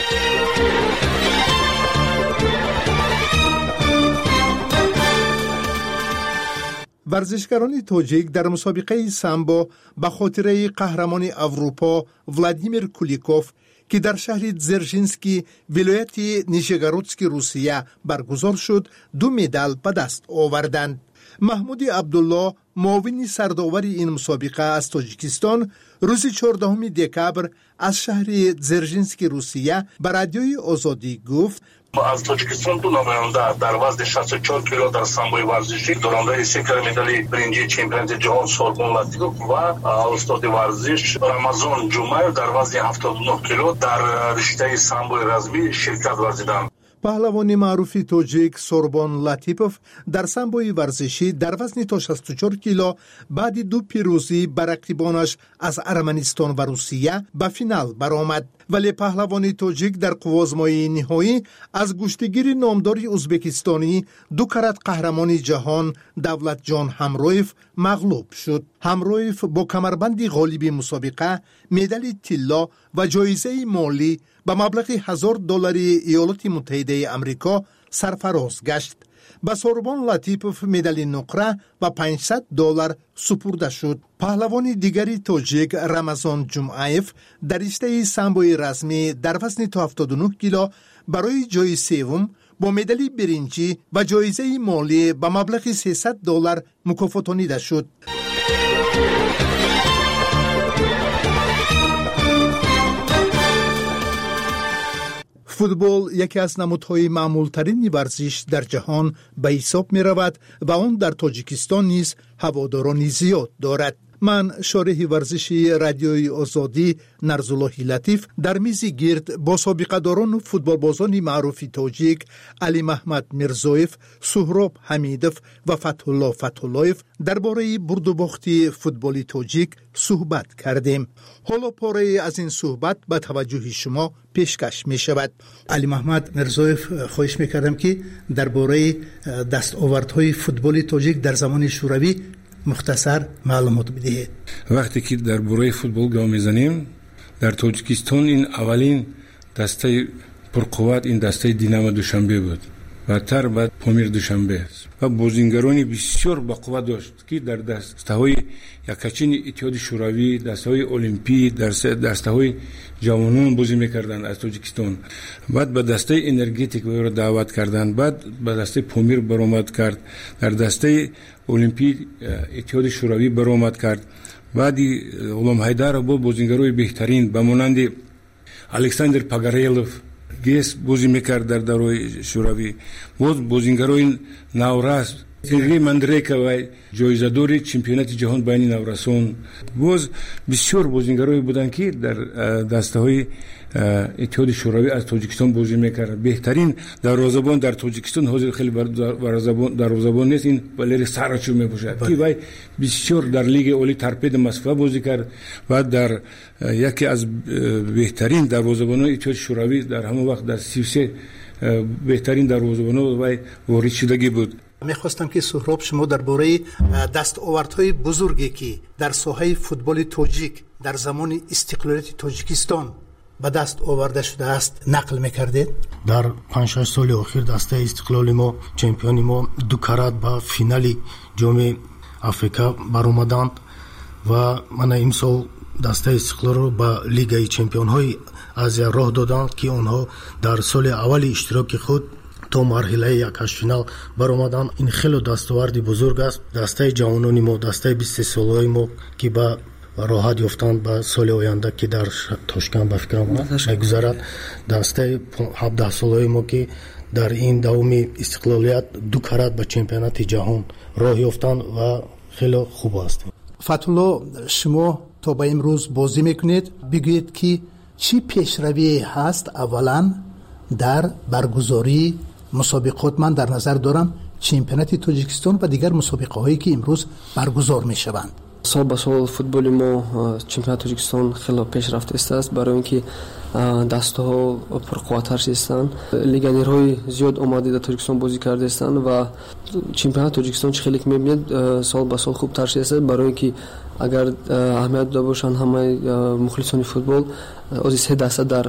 ورزشکاران تاجیک در مسابقه سامبو به خاطر قهرمان اروپا ولادیمیر کولیکوف که در شهر زرژینسکی ولایت نیژگورودسک روسیه برگزار شد 2 مدال به دست آوردند. محمود عبدالله معاون سردآور این مسابقه از تاجیکستان روز 14 دکبر از شهر زرژینسک روسیه به رادیوی آزادی گفت
از تاجیکستان دو نماینده در وزن 64 کیلو در سامبوی ورزشی دارنده سکر مدال برنجی چمپیونات جهان سوربون لاتیف و استاد ورزش رمضان جمعه در وزن 79 کیلو در رشته سامبوی رزمی شرکت ورزیدند.
پهلوان معروف تاجیک سوربون لاتیپوف در سامبوی ورزشی در وزن تا 64 کیلو بعد 2 پیروزی بر رقیبانش از ارمنستان و روسیه به فینال برآمد. ولی پهلوان تاجیک در قوزمای نهایی از گشتگیر نامدار ازبکستانی 2 کرات قهرمان جهان دولت جان همرویف مغلوب شد. همرویف با کمربند غالب مسابقه مدال طلا و جایزه مالی به مبلغ $1000 ایالات متحده آمریکا سرفراز گشت. به سوربان لطیپوف مدال نقره و $500 سپرده شد. پهلوان دیگری تاجیک رمضان جمعیف در رشته سامبوی رسمی در وزن تا 79 کیلو برای جای سوم با مدال برنجی و جایزه مالی به مبلغ $300 مکافاتانیده شد. فوتبال یکی از نمودهای معمولترین ورزش در جهان به حساب می رود و آن در تاجیکستان نیز هوادارانی زیاد دارد. من شارح ورزشی رادیوی آزادی نرزالله لطیف در میز گرد با سابقه داران و فوتبال بازان معروف تاجیک علی محمد میرزایف، سهراب حمیدوف و فتح اللهیف درباره برد و باخت فوتبال تاجیک صحبت کردیم. حالا پاره از این صحبت به توجه شما پیشکش می شود. علی محمد میرزایف، خواهش می کردم که درباره دستاوردهای فوتبال تاجیک در زمان شوروی مختصر معلومات بدهید.
وقتی که در باره فوتبال گام میزنیم در تاجیکستان این اولین دسته پرقوت این دسته دینامو دوشنبه بود و بعد پامیر دوشنبه و بازیگرانی بسیار با قوت داشت که در دسته‌های یکچین اتحاد شوروی، دسته‌های المپی، دسته‌های جوانان بازی می‌کردند از تاجیکستان. بعد به دسته انرژتیک رو دعوت کردند، بعد به دسته پامیر برآمد کرد، در دسته المپی اتحاد شوروی برآمد کرد. بعدی غلام حیدر با بازیگرای بهترین به مانند الکساندر پاگارلوف گیس بازی میکرد در دوران شوروی. بازیگرای نورس سرگی مندریکا و جایزه‌دار چمپیونات جهان بین نورسان بسیار بازیگرایی بودند که در دسته‌های اتحاد شوروی از تاجیکستان بازی میکرد. بهترین دروازه‌بان در تاجیکستان حاضر خیلی دروازه‌بان نیست، این والری ساراچو میباشد که وای بسیار در لیگ اولی ترپید مسکو بازی کرد و در یکی از بهترین دروازه‌بانان اتحاد شوروی در همون وقت در 33 بهترین دروازه‌بان وای وارد شدگی بود.
میخواستم که سهراب شما درباره دستاوردهای بزرگی که در ساحه فوتبال تاجیک در زمان استقلالیت تاجیکستان به دست آورده شده است نقل میکردید.
در 5-6 سال اخیر دسته استقلال ما، چمپیون ما 2 کرات به فینال جام آفریقا برآمدند و من امسال دسته استقلال رو به لیگ چمپیون های آسیا راه دادند که آنها در سال اول اشتراک خود تا مرحله یکش فینال برآمدند. این خیلی دستاوردی بزرگ است. دسته جوانان ما، دسته 20 ساله ما که به راحت یافتند به سال آینده که در تاشکند به فکر میگذارد، دسته 17 ساله ما که در این دوم استقلالیت 2 کرات به چمپیونات جهان راه یافتند و خیلی خوب است.
فتح‌الله، شما تا به امروز بازی میکنید، بگویید که چی پیشروی هست اولا در برگزاری مسابقات؟ من در نظر دارم چمپیونات تاجیکستان و دیگر مسابقه هایی که امروز برگزار می شوند.
سال به سال فوتبال ما چمپیونات تاجیکستان خیلی پیشرفته است برای اینکه دسته‌ها پرقوت‌تر هستند. لیگانرهای زیاد آمده در تاجیکستان بازی کرده هستند و چمپیونات تاجیکستان خیلی می‌بینید سال به سال خوبتر شده برای اینکه اگر اهمیت داشته باشند همه مخلصان فوتبال از 3 دسته در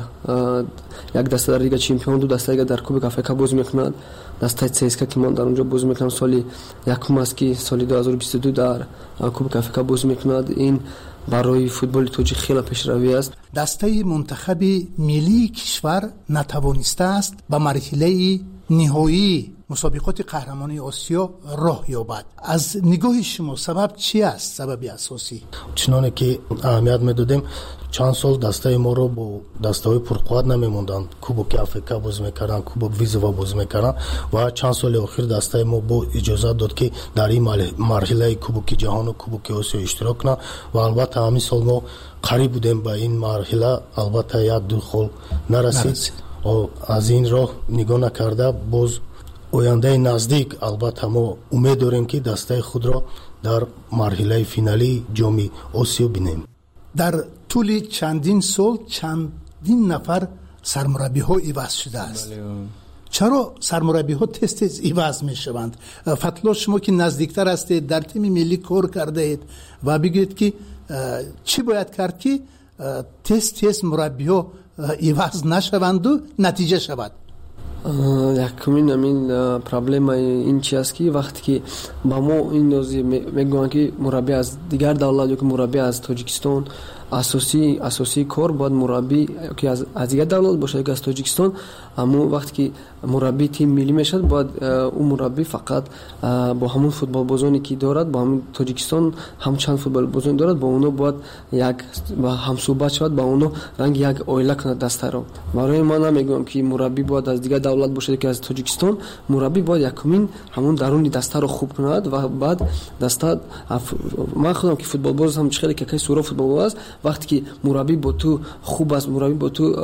یک دسته در لیگ چمپیون، 2 دسته در کوبک آفریقا بازی می‌کنند. دسته CSKA که من در اونجا بازی می‌کنم سال یکم است که سال 2022 در کوبک آفریقا بازی می‌کند. این برای فوتبال تاجیک خیلی پیشروی است.
دسته منتخب ملی کشور نتوانسته است به مرحله نهایی مسابقات قهرمانی آسیا راه یابد. از نگاه شما سبب چی است؟ سبب اساسی
چنانه که اهمیت میدادیم چند سال دسته ما رو با دسته‌های پرقوت نمیموندند، کوبک آفریقا بازی میکردن، کوبک ویزوا بازی میکردن و چند سال اخیر دسته ما با اجازه داد که در این مرحله کوبک جهان و کوبک آسیا اشتراک کنه و البته همین سال ما قریب بودیم به این مرحله، البته 1-2 خال نرسید. از این راه نگاه نکرده باز آینده نزدیک البته ما امید داریم که دسته خود را در مرحله فینالی جام آسیا بینیم.
در طول چندین سال چندین نفر سرمربی ها عوض شده است. چرا سرمربی ها تست عوض می شوند؟ فتح‌الله، شما که نزدیکتر هستید، در تیم ملی کار کرده اید و بگید که چی باید کرد که تست مربی ها عوض نشوند و نتیجه شود؟
якумин амин проблема ин чи аст ки вақте ки ба мо ин нози мегӯянд ки мураббӣ аз дигар давлат ё ки мураббӣ аз Тоҷикистон асосии кор бояд мураббӣ ки аз дигар давлат бошад ё ки аз Тоҷикистон. аммо вақте ки мураббии тими миллӣ мешавад бояд ӯ мураббӣ фақат бо ҳамон футболбозоне ки дорад бо ҳамин Тоҷикистон ҳамчанд футболбозоне дорад бо онҳо бояд як ҳамсӯҳбат шавад ба онҳо ранги як оила кунад дастаро. барои ман намегӯям ки мураббӣ бояд аз дигар давлат бошад ё ки аз Тоҷикистон. мураббӣ бояд якумин ҳамон даруни дастаро хуб кунад ва баъд даста ман худам ки футболбоз ҳам чиқаре какай суро футболбоз аст вақте ки мураббӣ бо ту хуб аст мураббӣ бо ту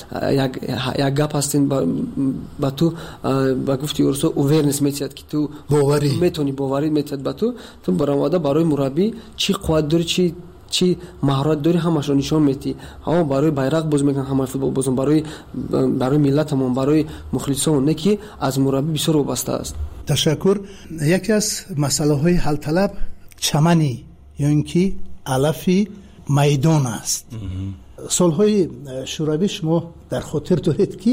як гап ҳастин ба ту ба гуфти урсо увернес метиҳад ки ту метавонӣ боварӣ метиҳад ба ту баромада барои мураббӣ чӣ қувват дори чӣ маҳорат дори ҳамашро нишон метиҳӣ. ҳама барои байрақ боз мекунанд ҳамаи футболбозон барои миллатамон барои мухлисон не ки аз мураббӣ бисёр вобаста аст.
ташаккур. яке аз масъалаҳои ҳалталаб чамани ё ин ки алафи майдон аст. солҳои шӯравӣ шумо дар хотир доред ки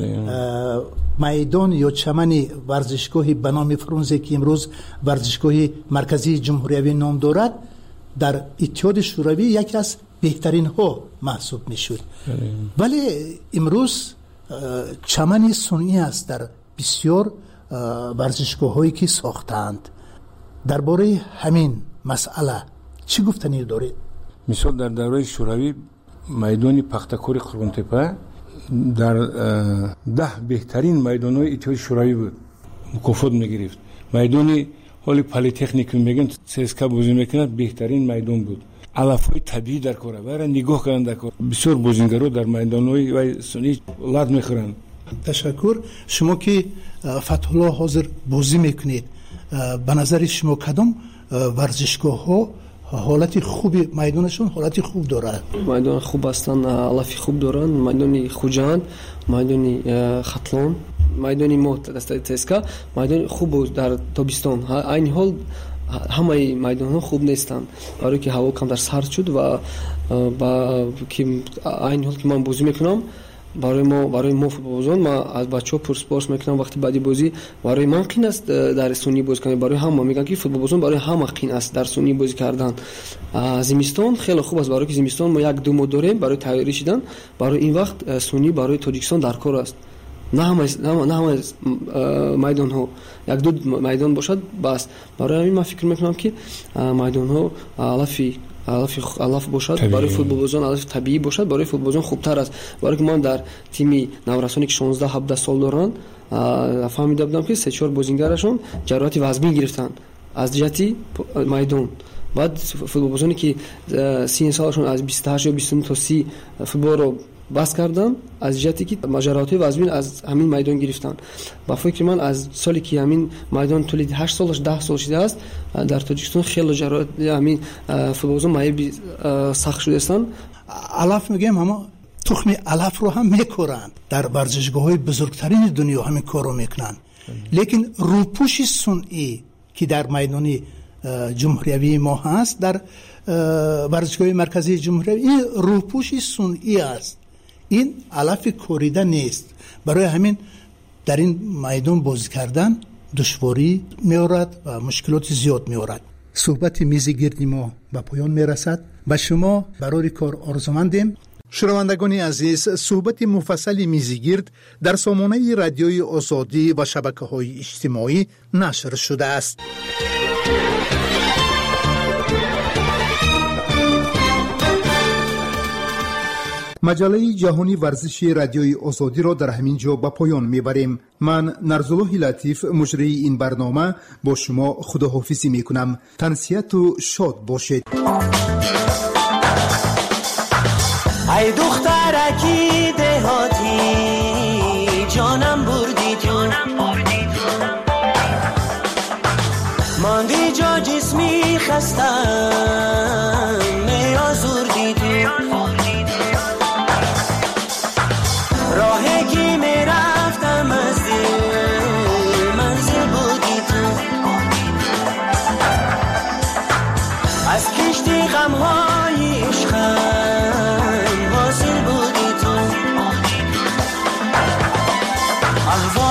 майдон ё чамани варзишгоҳи ба номи Фрунзе ки имрӯз варзишгоҳи марказии ҷумҳуриявӣ ном дорад дар иттиҳоди шӯравӣ яке аз беҳтаринҳо маҳсуб мешуд. вале имрӯз чамани сунъӣ аст дар бисёр варзишгоҳҳое ки сохтаанд. дар бораи ҳамин масъала чӣ гуфтанӣ доред?
мисол дар давраи шӯравӣ майдони пахтакори Қурғунтепа дар 10 беҳтарин майдонҳои иттиҳоди шӯравӣ буд, мукофот мегирифт. майдони ҳоли политехникум мегӯянд ЦСКА бозӣ мекунад беҳтарин майдон буд. алафҳои табиӣ дар кор вайра нигоҳ карданд дар кор. бисёр бозингаро дар майдонҳои вай сунъӣ лад мехӯранд. ташаккур.
шумо ки Фатҳулло ҳозир бозӣ мекунед, ба назари шумо кадом варзишгоҳҳо ҳолати хуби майдонашон ҳолати хуб дорад?
майдон хуб ҳастанд, алафи хуб доранд. майдони Хуҷанд, майдони Хатлон, майдони мо дастаи ЦСКА майдони хуб дар тобистон. айни ҳол ҳамаи майдонҳо хуб нестанд, барое ки ҳаво камтар сард шуд ва айни ҳол ки ман бозӣ мекунам барои мо футболбозон ман аз бачаҳо пурспорс мекунам вақти баъди бозӣ барои ман қин аст дар сунъӣ бозӣ кардан. барои ҳама мегӯям ки футболбозон барои ҳама қин аст дар сунъӣ бозӣ кардан. зимистон хеле хуб аст барое ки зимистон мо 1-2 моҳ дорем барои тайёрӣ шудан. барои ин вақт сунъӣ барои Тоҷикистон дар кор аст. на ҳама майдонҳо 1-2 майдон бошад бас. барои ҳамин ман фикр мекунам ки майдонҳо алаф бошад барои футболбозон алафи табиӣ бошад барои футболбозон хубтар аст. барое ки ман дар тими наврасоне ки 16-17 сол доранд фаҳмида будам ки 3-4 бозингарашон ҷароҳати вазмин гирифтанд аз ҷиҳати майдон. баъд футболбозоне ки синни солашон аз 28 ё 29 то 30 футболро бас кардан аз ҷиҳате ки ҷароҳатҳои вазмин аз ҳамин майдон гирифтанд. ба фикри ман аз соли ки ҳамин майдон тӯли 8 сол 10 сол шудааст дар Тоҷикистон хеле ҷароҳати ҳамин футболбозон майби сахт шудаастанд.
алаф мегӯем аммо тухми алафро ҳам мекоранд. дар варзишгоҳҳои бузургтарини дунё ҳамин корро мекунанд. лекин рӯпӯши сунъӣ ки дар майдони ҷумҳуриявии мо ҳаст, дар варзишгоҳи марказии ҷумҳуриявӣ, ин рӯпӯши сунъӣ аст. ин алафи корида нест. барои ҳамин дар ин майдон бозӣ кардан душворӣ меорад ва мушкилоти зиёд меорад. суҳбати мизи гирди мо ба поён мерасад. ба шумо барори кор орзумандем. шунавандагони азиз, суҳбати муфассали мизигирд дар сомонаи радиои озодӣ ва шабакаҳои иҷтимоӣ нашр шудааст. маҷалаи ҷаҳонӣ варзиши радиои озодиро дар ҳамин ҷо ба поён мебарем. ман Нарзуллоҳи Латиф, муҷрии ин барнома, бо шумо худоҳофизӣ мекунам. тансияту шод бошед.
ای دخترکی دهاتی جانم بردی تو ماندی جا جسمی خستم نیازوردی تو راهی که میرفتم از منزل بودی تو از کشتی غمهای عشقم حاصل بودی تو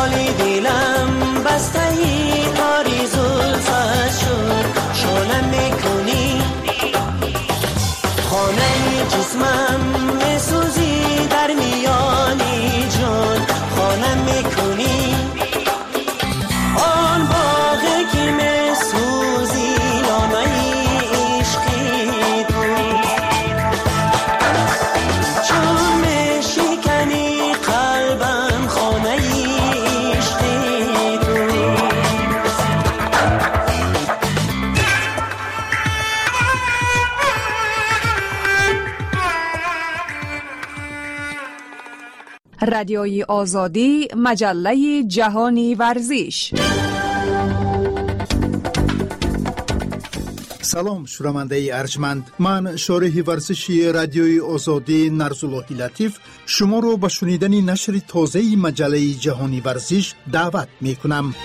رادیوی آزادی، مجله جهانی ورزش.
سلام شنونده ارجمند، من شارح ورزشی رادیوی آزادی نرزاللهی لطیف شما رو به شنیدن نشر تازه مجله جهانی ورزش دعوت می کنم.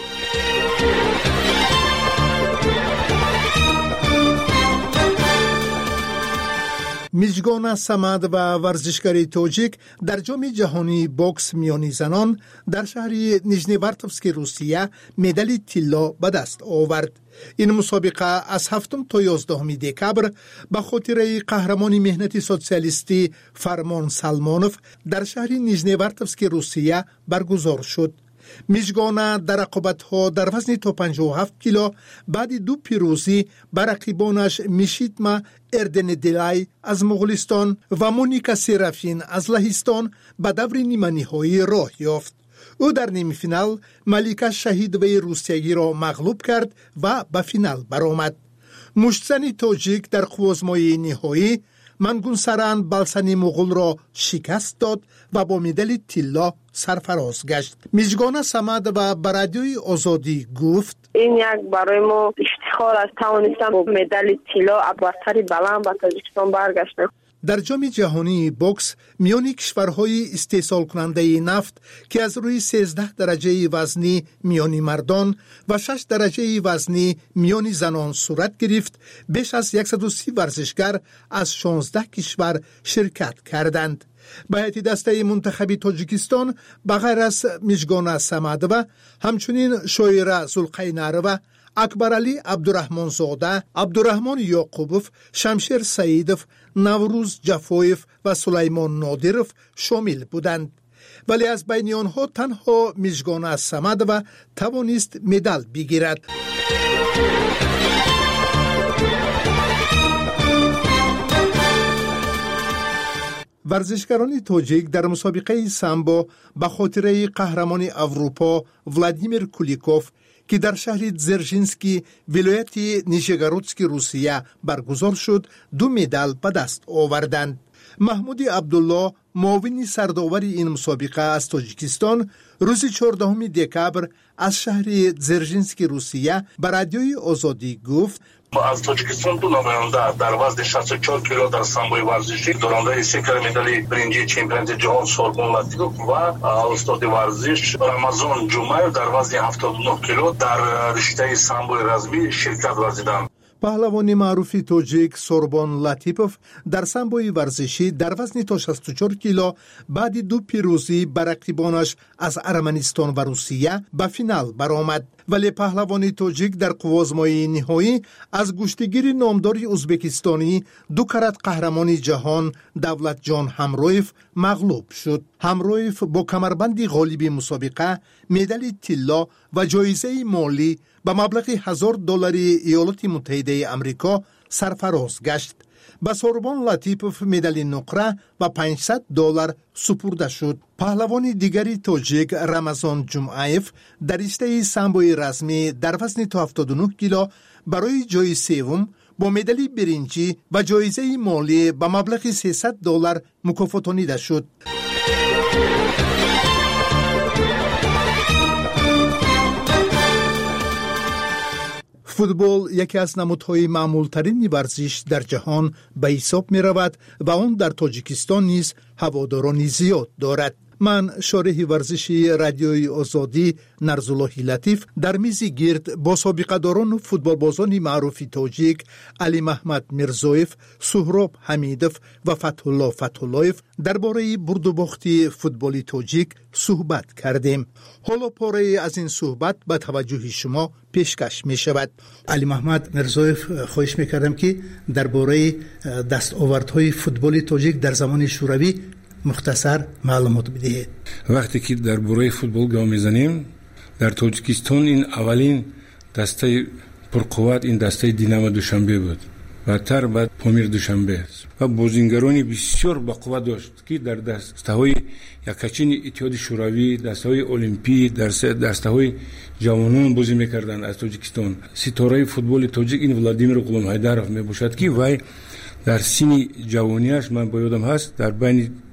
میزگان صمد و ورزشکار تاجیک در جام جهانی بوکس میانی زنان در شهر نیژنیوارتوفسک روسیه مدال طلا به دست آورد. این مسابقه از 7 تا 11 دکبر به خاطر قهرمان مهنتی سوسیالیستی فرمان سلمانوف در شهر نیژنیوارتوفسک روسیه برگزار شد. میزگان در رقابت‌ها در وزن تا 57 کیلو بعد دو پیروزی بر رقیبانش میشیتما اردندلای از مغولستان و مونیکا سرافین از لهستان به دور نیمه‌نهایی راه یافت. او در نیمه فینال ملیکا شهیدوی روسیایی را مغلوب کرد و به فینال برآمد. مشتزن تاجیک در قوزمای نهایی منگونسران بالسانی مغول را شکست داد و با مدال طلا سرفراز گشت. میزگان صمد و رادیوی آزادی گفت
این یک برای ما افتخار است توانستم با مدال طلا برتری بلند به تاجیکستان برگشتم.
در جام جهانی بوکس میان کشورهای استحصال کننده نفت که از روی 13 درجه وزنی میان مردان و 6 درجه وزنی میان زنان صورت گرفت، بیش از 130 ورزشکار از 16 کشور شرکت کردند. به هیئت دسته منتخب تاجیکستان بغیر از میزگان صمد و همچنین شویره زلقینارова، اکبرعلی عبدالرحمنزاده، عبدالرحمن یعقوبوف، شمشیر سعیدوف، نوروز جفویف و سلیمان نادیروف شامل بودند. ولی از بین آنها تنها میزگان صمد و توانست مدال بگیرد. ورزشکاران تاجیک در مسابقه سامبو به خاطر قهرمان اروپا ولادیمیر کولیکوف که در شهر زرژینسکی ولایت نیژگورودسک روسیه برگزار شد 2 مدال به دست آوردند. محمود عبدالله معاون سرداور این مسابقه از تاجیکستان روز 14 دکبر از شهر زرژینسک روسیه به رادیوی آزادی گفت
از تاجیکستان دو نماینده در وزن 64 کیلو در سامبوی ورزشی دارنده 3 مدال برنجی چمپیونات جهان سوربن لاتیف و استاد ورزش رمضان جمعه در وزن 79 کیلو در رشته سامبوی رزمی شرکت ورزیدند.
پهلوان معروف تاجیک سوربن لاتیپوف در سامبوی ورزشی در وزن تا 64 کیلو بعد 2 پیروزی بر رقیبانش از ارمنستان و روسیه به فینال برآمد. ولی پهلوان تاجیک در قوزمای نهایی از گشتگیر نامدار ازبکستانی 2 کرات قهرمان جهان دولت جان همرویف مغلوب شد. همرویف با کمربند غالب مسابقه مدال طلا و جایزه مالی به مبلغ $1000 ایالات متحده آمریکا سرفراز گشت. به سوربن لاتیپوف مدال نقره و $500 سپرده شد. پهلوان دیگری تاجیک رمضان جمعیف در رشته سامبوی رزمی در وزن تا 79 کیلو برای جای سوم با مدال برنجی و جایزه مالی به مبلغ $300 مکافاتانیده شد. فوتبال یکی از نمودهای معمولترین ورزش در جهان به حساب می رود و آن در تاجیکستان نیز هوادارانی زیاد دارد. من شارح ورزشی رادیوی آزادی نرزاللهی لطیف در میز گرد با سابقه داران فوتبال بازان معروف تاجیک علی محمد میرزویف، سهراب حمیدوف و فتحالله فتحاللهیف درباره برد و باخت فوتبال تاجیک صحبت کردیم. حالا پاره از این صحبت به توجه شما پیشکش می شود. علی محمد میرزویف، خواهش می کردم که درباره دستاوردهای فوتبال تاجیک در زمان شوروی مختصر معلومات بدهید.
وقتی که درباره فوتبال گام میزنیم، در تاجیکستان این اولین دسته پرقوت این دسته دینامو دوشنبه بود و تر بعد پامیر دوشنبه است و بازیگرانی بسیار با قوت داشت که در دسته‌های یکچین اتحاد شوروی، دسته‌های المپی، دسته‌های جوانان بازی می‌کردند از تاجیکستان. ستاره فوتبال تاجیک این ولادیمیر غلامحیدرov میباشد که وای در سن جوانیش من با یادم هست در بین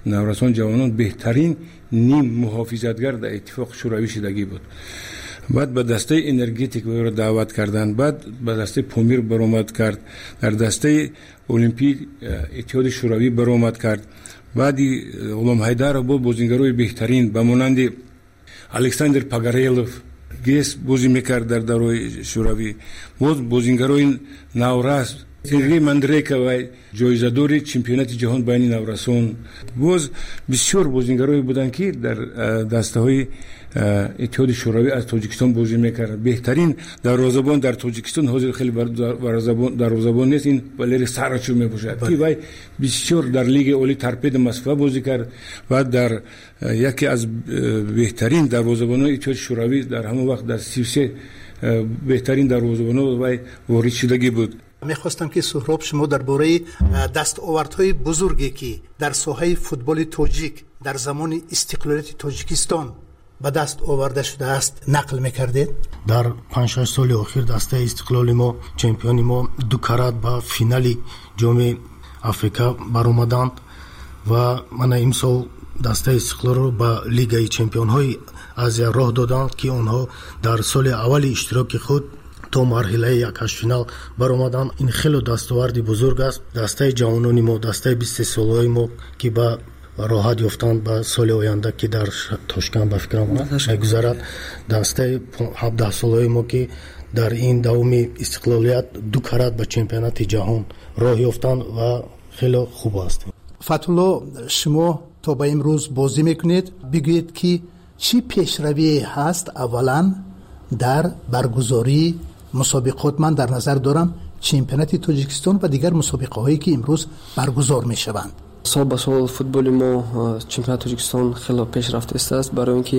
наврасон ҷавонон беҳтарин ним муҳофизатгар дар иттифоқи шӯравӣ шудагӣ буд. баъд ба дастаи энергетик вӯро даъват карданд, баъд ба дастаи помир баромад кард, дар дастаи олимпии иттиҳоди шӯравӣ баромад кард. баъди ғулом ҳайдар бо бозингарои беҳтарин ба монанди александр пагарелов гес бозӣ мекард дар давраи шӯравӣ, боз бозингарои наврас Сергей Мандрейка ва ҷоизадори чемпионати ҷаҳон байни наврасон, боз бисёр бозингарои буданд ки дар дастаҳои иттиҳоди шӯравӣ аз тоҷикистон бозӣ мекарданд. беҳтарин дарвозабон дар тоҷикистон ҳозир хеле дарвозабон нест, ин Валерий Сарачев мебошад ки вай бисёр дар лигаи олӣ Торпедо Москва бозӣ кард ва дар яке аз беҳтарин дарвозабонони иттиҳоди шӯравӣ дар ҳамон вақт дар 33 беҳтарин дарвозабоно вай ворид шудагӣ буд.
мехостам ки Суҳроб шумо дар бораи дастовардҳои бузурге ки дар соҳаи футболи тоҷик дар замони истиқлолияти Тоҷикистон ба даст оварда шудааст нақл мекардед.
дар 5-6 соли охир дастаи истиқлоли мо, чемпиони мо 2 карат ба финали ҷоми Африка баромаданд ва мана имсол дастаи истиқлолро ба лигаи чемпионҳои Азия роҳ доданд ки онҳо дар соли аввали иштироки худ то марҳилаи якашфинал баромаданд. ин хело дастоварди бузург аст. дастаи ҷавонони мо, дастаи 23 солаи мо ки ба роҳат ёфтанд ба соли оянда ки дар Тошкент ба фикрам мегузарад, дастаи 17 солаи мо ки дар ин давоми истиқлолият 2 карат ба чемпионати ҷаҳон роҳ ёфтанд ва хело хуб аст.
Фатулло, шумо то ба имрӯз бозӣ мекунед, бигӯед ки чӣ пешравие ҳаст аввалан дар баргузории мусобиқот. ман дар назар дорам чемпионати Тоҷикистон ва дигар мусобиқаҳое ки имрӯз баргузор мешаванд.
сол ба сол футболи мо чемпионати Тоҷикистон хело пешрафт истааст, барои ин ки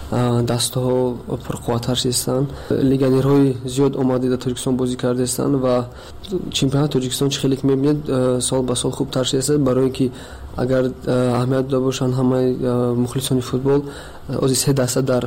дастаҳо пурқувваттар шудастанд. легионерҳои зиёд омади дар Тоҷикистон бозӣ кардастанд ва чемпионати Тоҷикистон чӣ хеле мебинед сол ба сол хубтар шудааст, барои ин ки агар аҳамият дода бошанд ҳамаи мухлисони футбол ози 3 даста дар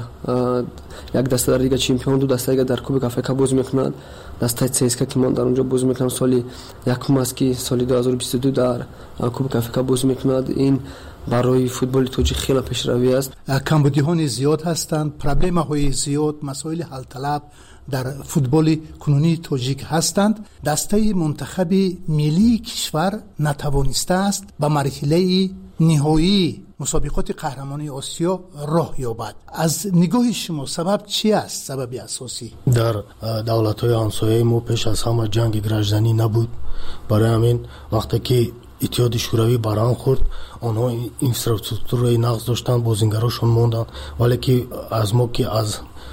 як даста дар Лига Чемпион, 2 даста дар Кубок Африка бозӣ мекунад. дастаи ЦСКА ки мон дар онҷо бозӣ мекунам соли якум аст ки соли 2022 дар Кубок Африка бозӣ мекунад. ин барои футболи тоҷик хело пешравӣ аст.
камбудиҳои зиёд ҳастанд, проблемаҳои зиёд, масоили ҳалталаб дар футболи кунунии тоҷик ҳастанд. дастаи мунтахаби миллии кишвар натавонистааст ба марҳилаи ниҳоии мусобиқоти қаҳрамонии Осиё роҳ ёбад. аз нигоҳи шумо сабаб чи аст? сабаби асосӣ
дар давлатҳои ҳамсояи мо пеш аз ҳама ҷанги гражданӣ набуд. барои ҳамин вақте ки иттиҳоди шӯравӣ барҳам хӯрд, онҳо инфраструктураи нағз доштанд, бозингарошон монданд, вале ки аз мо ки аз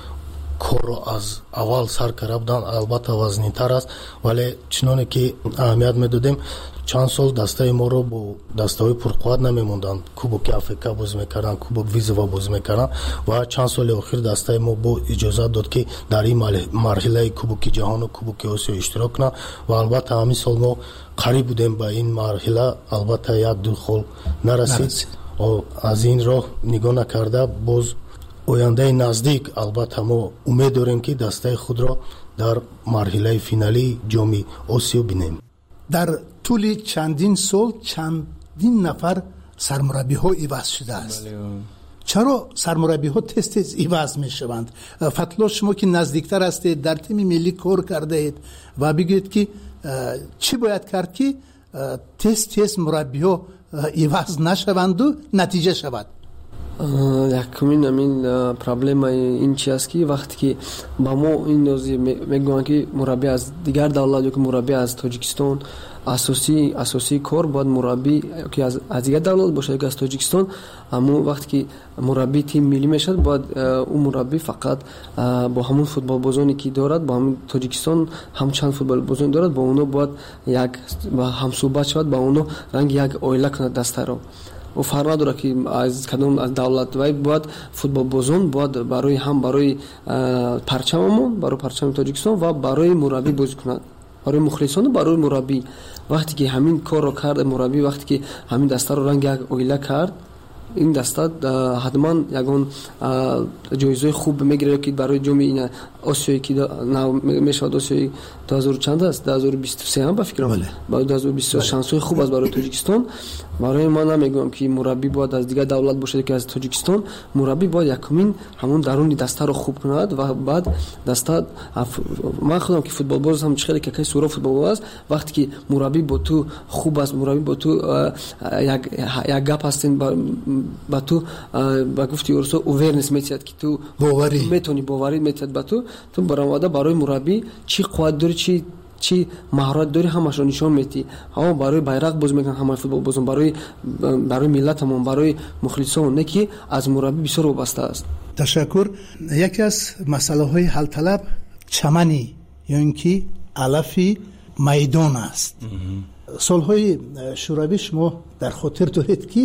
корро аз аввал сар карда буданд, албатта вазнинтар аст, вале чуноне ки аҳамият медодем, чанд сол дастаи моро бо дастаҳои пурқувват намемонданд. Кубоки Африка бозӣ мекарданд, Кубок Визова бозӣ мекарданд ва чанд соли охир дастаи мо бо иҷозат дод ки дар ин марҳилаи Кубоки ҷаҳону Кубоки Осиё иштирок кунанд ва албатта ҳамин сол мо қариб будем ба ин марҳила, албатта 1-2 хол нарасид. аз ин роҳ нигоҳ накарда боз ояндаи наздик албатта мо умед дорем ки дастаи худро дар марҳилаи финалии ҷоми Осиё бинем.
дар тӯли чандин сол чандин нафар сармураббиҳо иваз шудааст. чаро сармураббиҳо тез иваз мешаванд? Фатло, шумо ки наздиктар ҳастед, дар тими миллӣ кор кардаед ва бигӯед ки чӣ бояд кард ки тез мураббиҳо иваз нашаванду натиҷа шавад?
якумин амин проблемаи ин чи аст ки вақте ки ба мо ин нози мегӯянд ки мураббӣ аз дигар давлат ё ки мураббӣ аз Тоҷикистон, асосии кор бояд мураббӣ ки аз дигар давлат бошад ё ки аз Тоҷикистон. аммо вақте ки мураббӣ тим миллӣ мешавад, бояд ӯ мураббӣ фақат бо ҳамон футболбозоне ки дорад, бо ҳамин Тоҷикистон ҳамчанд футболбозоне дорад, бо онҳо бояд як ҳамсӯҳбат шавад, ба онҳо ранги як оила кунад дастаро. ӯ фарқ надорад ки аз кадом аз давлат, вай бояд футболбозон бояд барои ҳам барои парчамамон, барои парчами Тоҷикистон ва барои мураббӣ бозӣ кунад, барои мухлисону барои мураббӣ. вақте ки ҳамин корро кард мураббӣ, вақте ки ҳамин дастаро ранги як оила кард, این دسته حتما یگان جایزه خوب میگیره که برای جام آسیایی که میشود آسیایی 2000 چند است 2023 هم به فکرم با 2023 شانس خوب است برای تاجیکستان. برای ما نمیگم که مربی باید از دیگه دولت باشه که از تاجیکستان، مربی باید یکمین همون درونی دسته رو خوب کند و بعد دسته من خودم که فوتبال باز هم خیلی که سورا فوتبال باز وقتی که مربی با تو خوب است، مربی با تو یک گپ هستین با تو با گفتی اورسو اوورنس میتید که تو باوری میتونی باوری میتید با تو برای مربی چی قوت داری چی مهارت داری همش رو نشون میدی. ها برای بیرق باز میگن همه فوتبال بازم برای ملتمون برای مخلصان نه که از مربی بسیار وابسته است.
تشکر. یکی از مسئله های حل طلب چمنی یا اینکه علفی میدان است. سالهای شوروی شما در خاطر دارید که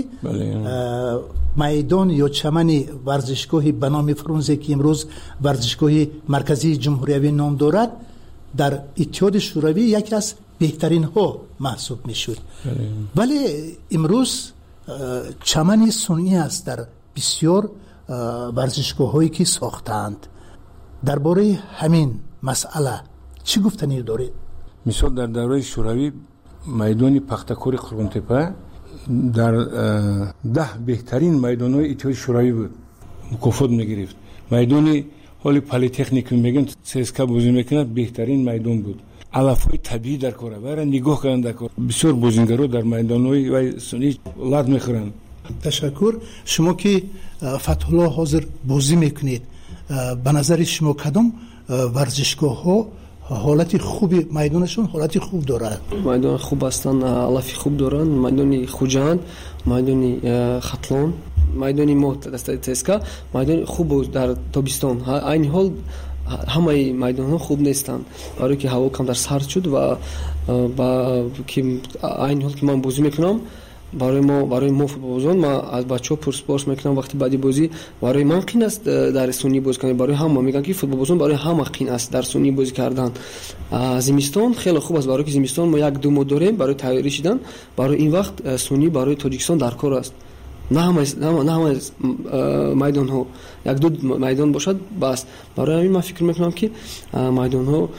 میدان یا چمن ورزشگاهی به نام فرونزه که امروز ورزشگاه مرکزی جمهوری نام دارد در اتحاد شوروی یکی از بهترین ها محسوب میشد، ولی امروز چمن صنعی است در بسیار ورزشگاه هایی که ساختند. درباره همین مسئله چی گفتنی دارید؟
مثال در دوره شوروی میدان پختکور قرغن‌تپه در 10 بهترین میدان‌های اتحاد شوروی بود، مکافات می‌گرفت. میدان حالی پلی‌تکنیک میگن سسکا بازی میکنه بهترین میدان بود. علف‌های طبیعی در کار برای نگاه کردن در کار بسیار بازیگرا در میدان‌های و سنی لات میخورن.
تشکر. شما که فتح الله حاضر بازی میکنید به نظر شما کدام ورزشگاه‌ها حالت خوبی میدانشون حالت خوب دارد؟
میدان خوب هستن، علفی خوب دارن، میدان خوجند، میدان خطلان، میدان موت دسته تسکا، میدان خوب در تابستان. این حال همه میدان ها خوب نیستند برای که هوا کم در سرد شد و با که این حال که من بازی میکنم برای ما فوتبال بازان ما از بچه‌ها پرسپارس میکنم وقتی بعدی بازی برای من قین است در سونی بازی کردن. برای همه میگن که فوتبال بازان برای همه قین است در سونی بازی کردن. زمستان خیلی خوب است برای که زمستان ما 1-2 ماه داریم برای تیاری شدن. برای این وقت سونی برای تاجیکستان در کار است. نه همه میدان ها 1-2 میدان باشد بس. برای همین من فکر میکنم که میدان ها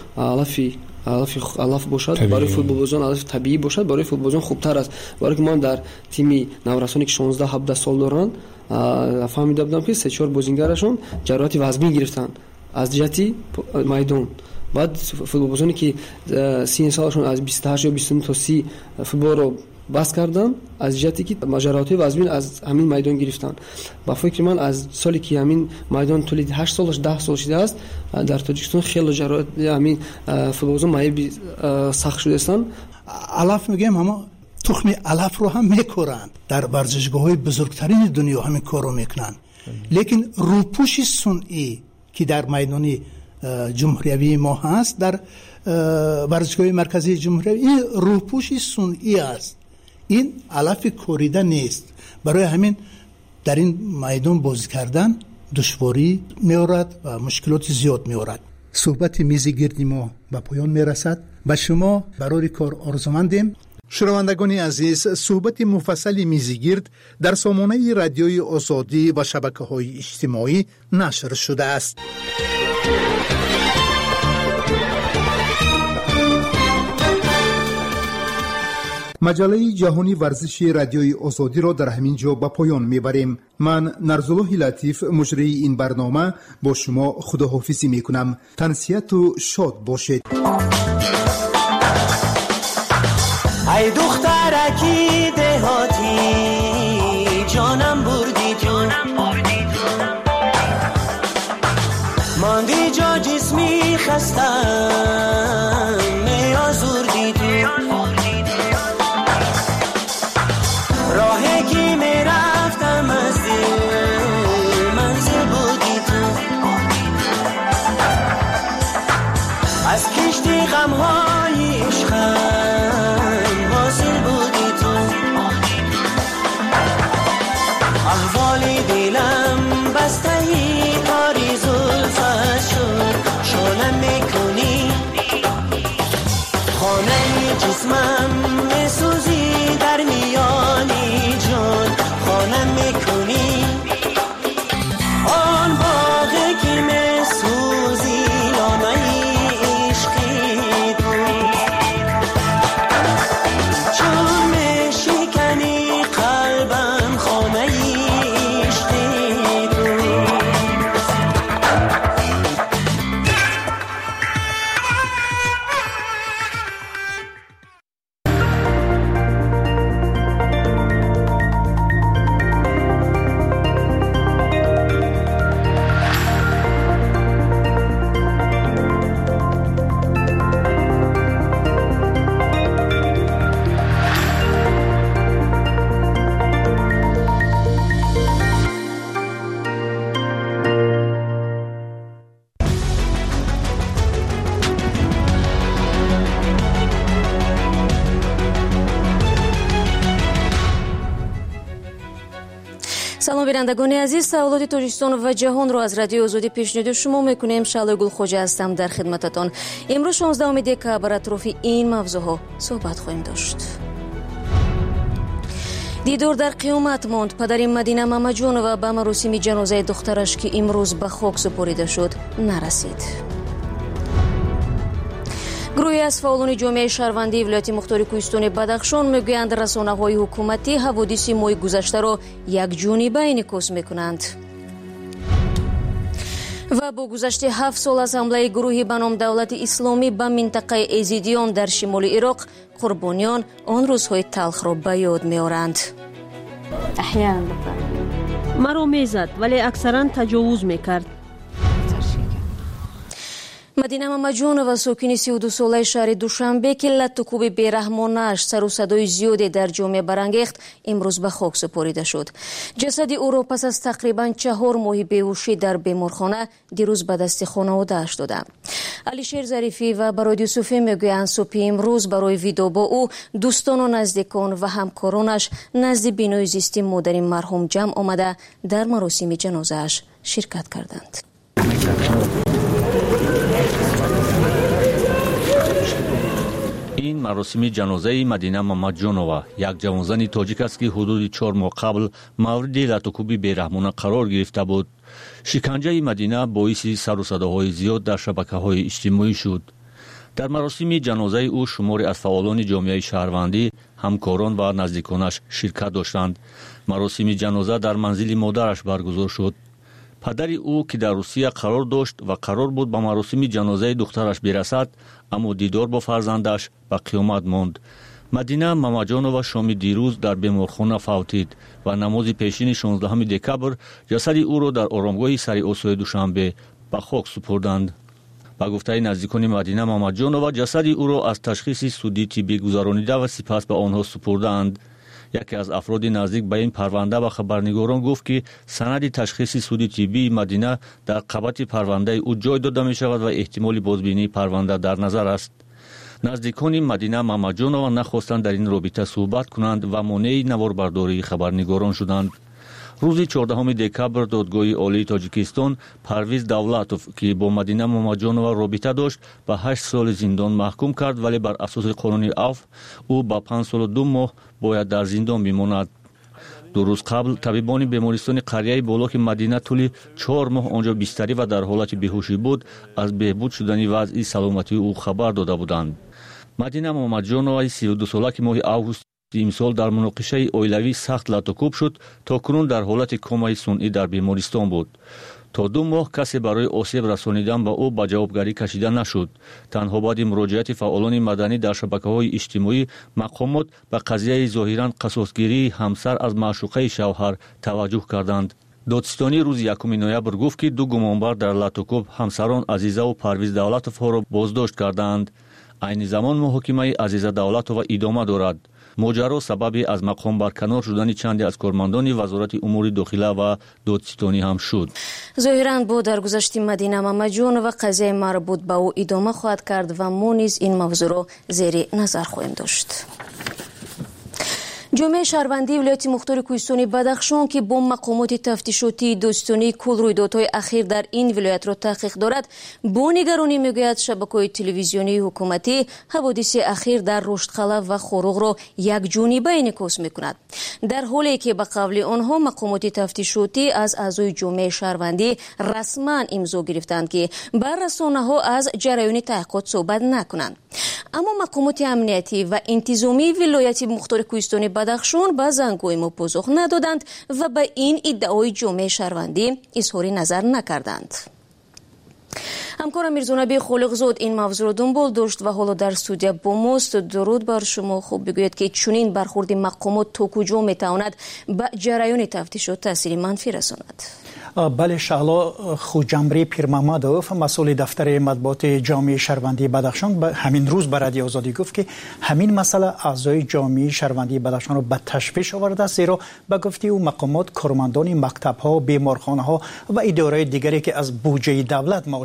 علف باشد برای فوتبال بازان، علف طبیعی باشد برای فوتبال بازان خوبتر است. برای که من در تیمی نورسانی که 16-17 سال دارن فهمیده بودم که 3-4 بازیگرشون جراحت وزنی گرفتن از جهتی میدان. بعد فوتبال بازانی که 30 سالشون از 28 یا 29 تا 30 فوتبال رو بس کردن از جهتی که مجرات وزمین از همین میدان گرفتن. با فکر من از سالی که همین میدان تولید 8 سالش 10 سال شده است در تاجیکستان خیلی جرات همین فوتبالبازان مایه سخت شده هستند.
علف میگم اما تخم علف رو هم میکورند در ورزشگاه‌های بزرگترین دنیا همین کارو میکنن. لیکن روپوش صنعی که در میدان جمهوری ما هست در ورزشگاه مرکزی جمهوری این روپوش صنعی است، این علف کوریده نیست. برای همین در این میدان بازی کردن دشواری می‌آورد و مشکلات زیاد می‌آورد. صحبت میز گرد ما به پایان میرسد. به شما برای کار آرزومندیم. شنوندگان عزیز، صحبت مفصل میزگرد در سامانه رادیوی آزادی و شبکه‌های اجتماعی نشر شده است. مجله جهانی ورزشی رادیوی آزادی را در همین جا به پایان میبریم. من نرزالله لطیف مجری این برنامه با شما خداحافظی میکنم. تنسیت و شاد باشید.
ای دخترکی دهاتی جانم بردی تو، ماندی جا جسمی خستم میازوردی تو، راهی که میرفتم از دل منزل بودی تو، از کشتی غمهای عشقم حاصل بودی تو، احوال دلم بستهی کاری زلفت شد شلم میکنی، خانه جسمم میسوزی در میانی جان خانه میکنی.
салом бинандагони азиз, саволоти тоҷикистон ва ҷаҳонро аз радиои озодӣ пешниҳоди шумо мекунем. Шаълои гулхоҷа ҳастам дар хидмататон. имрӯз 16 декабр атрофи ин мавзӯъҳо суҳбат хоҳем дошт. дидор дар қиёмат монд. падари Мадина Мамаҷонова ба маросими ҷанозаи духтараш ки имрӯз ба хок супорида шуд нарасид. гурӯҳе аз фаъолони ҷомеаи шаҳрвандии вилояти мухтори кӯҳистони Бадахшон мегӯянд расонаҳои ҳукуматӣ ҳаводиси моҳи гузаштаро якҷониба инъикос мекунанд. ва бо гузашти 7 сол аз ҳамлаи гурӯҳи ба ном давлати исломӣ ба минтақаи Эзидиён дар шимоли Ироқ, қурбониён он рӯзҳои талхро ба ёд меоранд.
маро мезад, вале аксаран таҷовуз мекард.
Мадина Мамаҷонова, сокини 32 солаи шаҳри Душанбе, ки латтукуби бераҳмонааш сару садои зиёде дар ҷомеа барангехт, имрӯз ба хок супорида шуд. ҷасади ӯро пас аз тақрибан 4 моҳи беҳушӣ дар беморхона дирӯз ба дасти хонаводааш доданд. Алишер Зарифӣ ва Бароид Юсуфӣ мегӯянд субҳи имрӯз барои видо бо ӯ дӯстону наздикон ва ҳамкоронаш назди бинои зисти модари марҳум ҷамъ омада дар маросими ҷанозааш ширкат карданд.
ин маросими ҷанозаи Мадина Мамаҷонова, як ҷавонзани тоҷик аст ки ҳудуди 4 моҳ қабл мавриди латтукуби бераҳмона қарор гирифта буд. шиканҷаи Мадина боиси сару садоҳои зиёд дар шабакаҳои иҷтимоӣ шуд. дар маросими ҷанозаи ӯ шуморе аз фаъолони ҷомеаи шаҳрвандӣ, ҳамкорон ва наздиконаш ширкат доштанд. маросими ҷаноза дар манзили модараш баргузор шуд. падари ӯ ки дар Русия қарор дошт ва қарор буд ба маросими ҷанозаи духтараш берасад, аммо дидор бо фарзандаш ба қиёмат монд. Мадина Мамаҷонова шоми дирӯз дар беморхона фавтид ва намози пешини 16 декабр ҷасади ӯро дар оромгоҳи Сари Осои Душанбе ба хок супурданд. ба гуфтаи наздикони Мадина Мамаҷонова, ҷасади ӯро аз ташхиси судӣ тиббӣ гузаронида ва сипас ба онҳо супурдаанд. яке аз афроди наздик ба ин парванда ба хабарнигорон гуфт ки санади ташхиси суди тиббии Мадина дар қабати парвандаи ӯ ҷой дода мешавад ва эҳтимоли бозбинии парванда дар назар аст. наздикони Мадина Мамаҷонова нахостанд дар ин робита суҳбат кунанд ва монеи наворбардории хабарнигорон шуданд. рӯзи 14 декабр додгоҳи олии Тоҷикистон Парвиз Давлатов, ки бо Мадина Мамаҷонова робита дошт, ба 8 соли зиндон маҳкум кард, вале бар асоси қонуни афв ӯ ба 5 солу 2 моҳ бояд дар зиндон бимонад. 2 рӯз қабл табибони бемористони қарияи боло, ки Мадина тӯли 4 моҳ онҷо бистарӣ ва дар ҳолати беҳушӣ буд, аз беҳбуд шудани вазъи саломатии ӯ хабар дода буданд. Мадина Мамаҷоноваи 32 сола, ки моҳи август имсол дар муноқишаи оилавӣ сахт латтукуб шуд, то кунун дар ҳолати комаи сунъӣ дар бемористон буд. то 2 моҳ касе барои осеб расонидан ба ӯ ба ҷавобгарӣ кашида нашуд. танҳо баъди муроҷиати фаъолони маданӣ дар шабакаҳои иҷтимоӣ мақомот ба қазияи зоҳиран қасосгирии ҳамсар аз маъшуқаи шавҳар таваҷҷӯҳ карданд. додистони рӯзи 1 ноябр гуфт, ки 2 гумонбар дар латтукуб ҳамсарон Азизаву Парвиз Давлатовҳоро боздошт карданд. айни замон муҳокимаи Азиза Давлатова идома дорад. моҷаро сабаби аз мақом барканор шудани чанде аз кормандони вазорати умури дохила ва додистонӣ ҳам шуд.
зоҳиран бо даргузашти Мадина Мамаҷонова қазияи марбут ба ӯ идома хоҳад кард ва мо низ ин мавзӯъро зери назар хоҳем дошт. ҷомеаи шаҳрвандии вилояти мухтори кӯҳистони Бадахшон, ки бо мақомоти тафтишотии дӯстонии кул рӯйдодҳои ахир дар ин вилоятро таҳқиқ дорад, бо нигаронӣ мегӯяд шабакаҳои телевизионии ҳукуматӣ ҳаводиси ахир дар Руштқалъа ва Хоруғро якҷониба инъикос мекунад. дар ҳоле ки ба қавли онҳо мақомоти тафтишотӣ аз аъзои ҷомеаи шаҳрвандӣ расман имзо гирифтанд, ки ба расонаҳо аз ҷараёни таҳқиқот суҳбат накунанд. аммо мақомоти амниятӣ ва интизомии вилояти мухтори кӯҳистони Бадахшон ба зангҳои мо позух надоданд ва ба ин иддаои ҷомеаи шаҳрвандӣ изҳори назар накарданд. ҳамкорам Мирзонаби Холиқзод ин мавзӯъро дунбол дошт ва ҳоло дар студия бо мост. дуруд бар шумо. хуб бигӯед, ки чунин бархурди мақомот то куҷо метавонад ба ҷараёни тафтишот таъсири манфӣ расонад?
бале шаъло хуҷамрӣ Пирмамадов, масъули дафтари матбуоти ҷомеаи шаҳрвандии Бадахшон ҳамин рӯз ба радиои Озодӣ гуфт, ки ҳамин масъала аъзои ҷомеаи шаҳрвандии Бадахшонро ба ташвиш овардааст, зеро ба гуфти ӯ мақомот кормандони мактабҳо, беморхонаҳо ва идораҳои дигаре, ки аз буҷаи давлат маош мегиранд,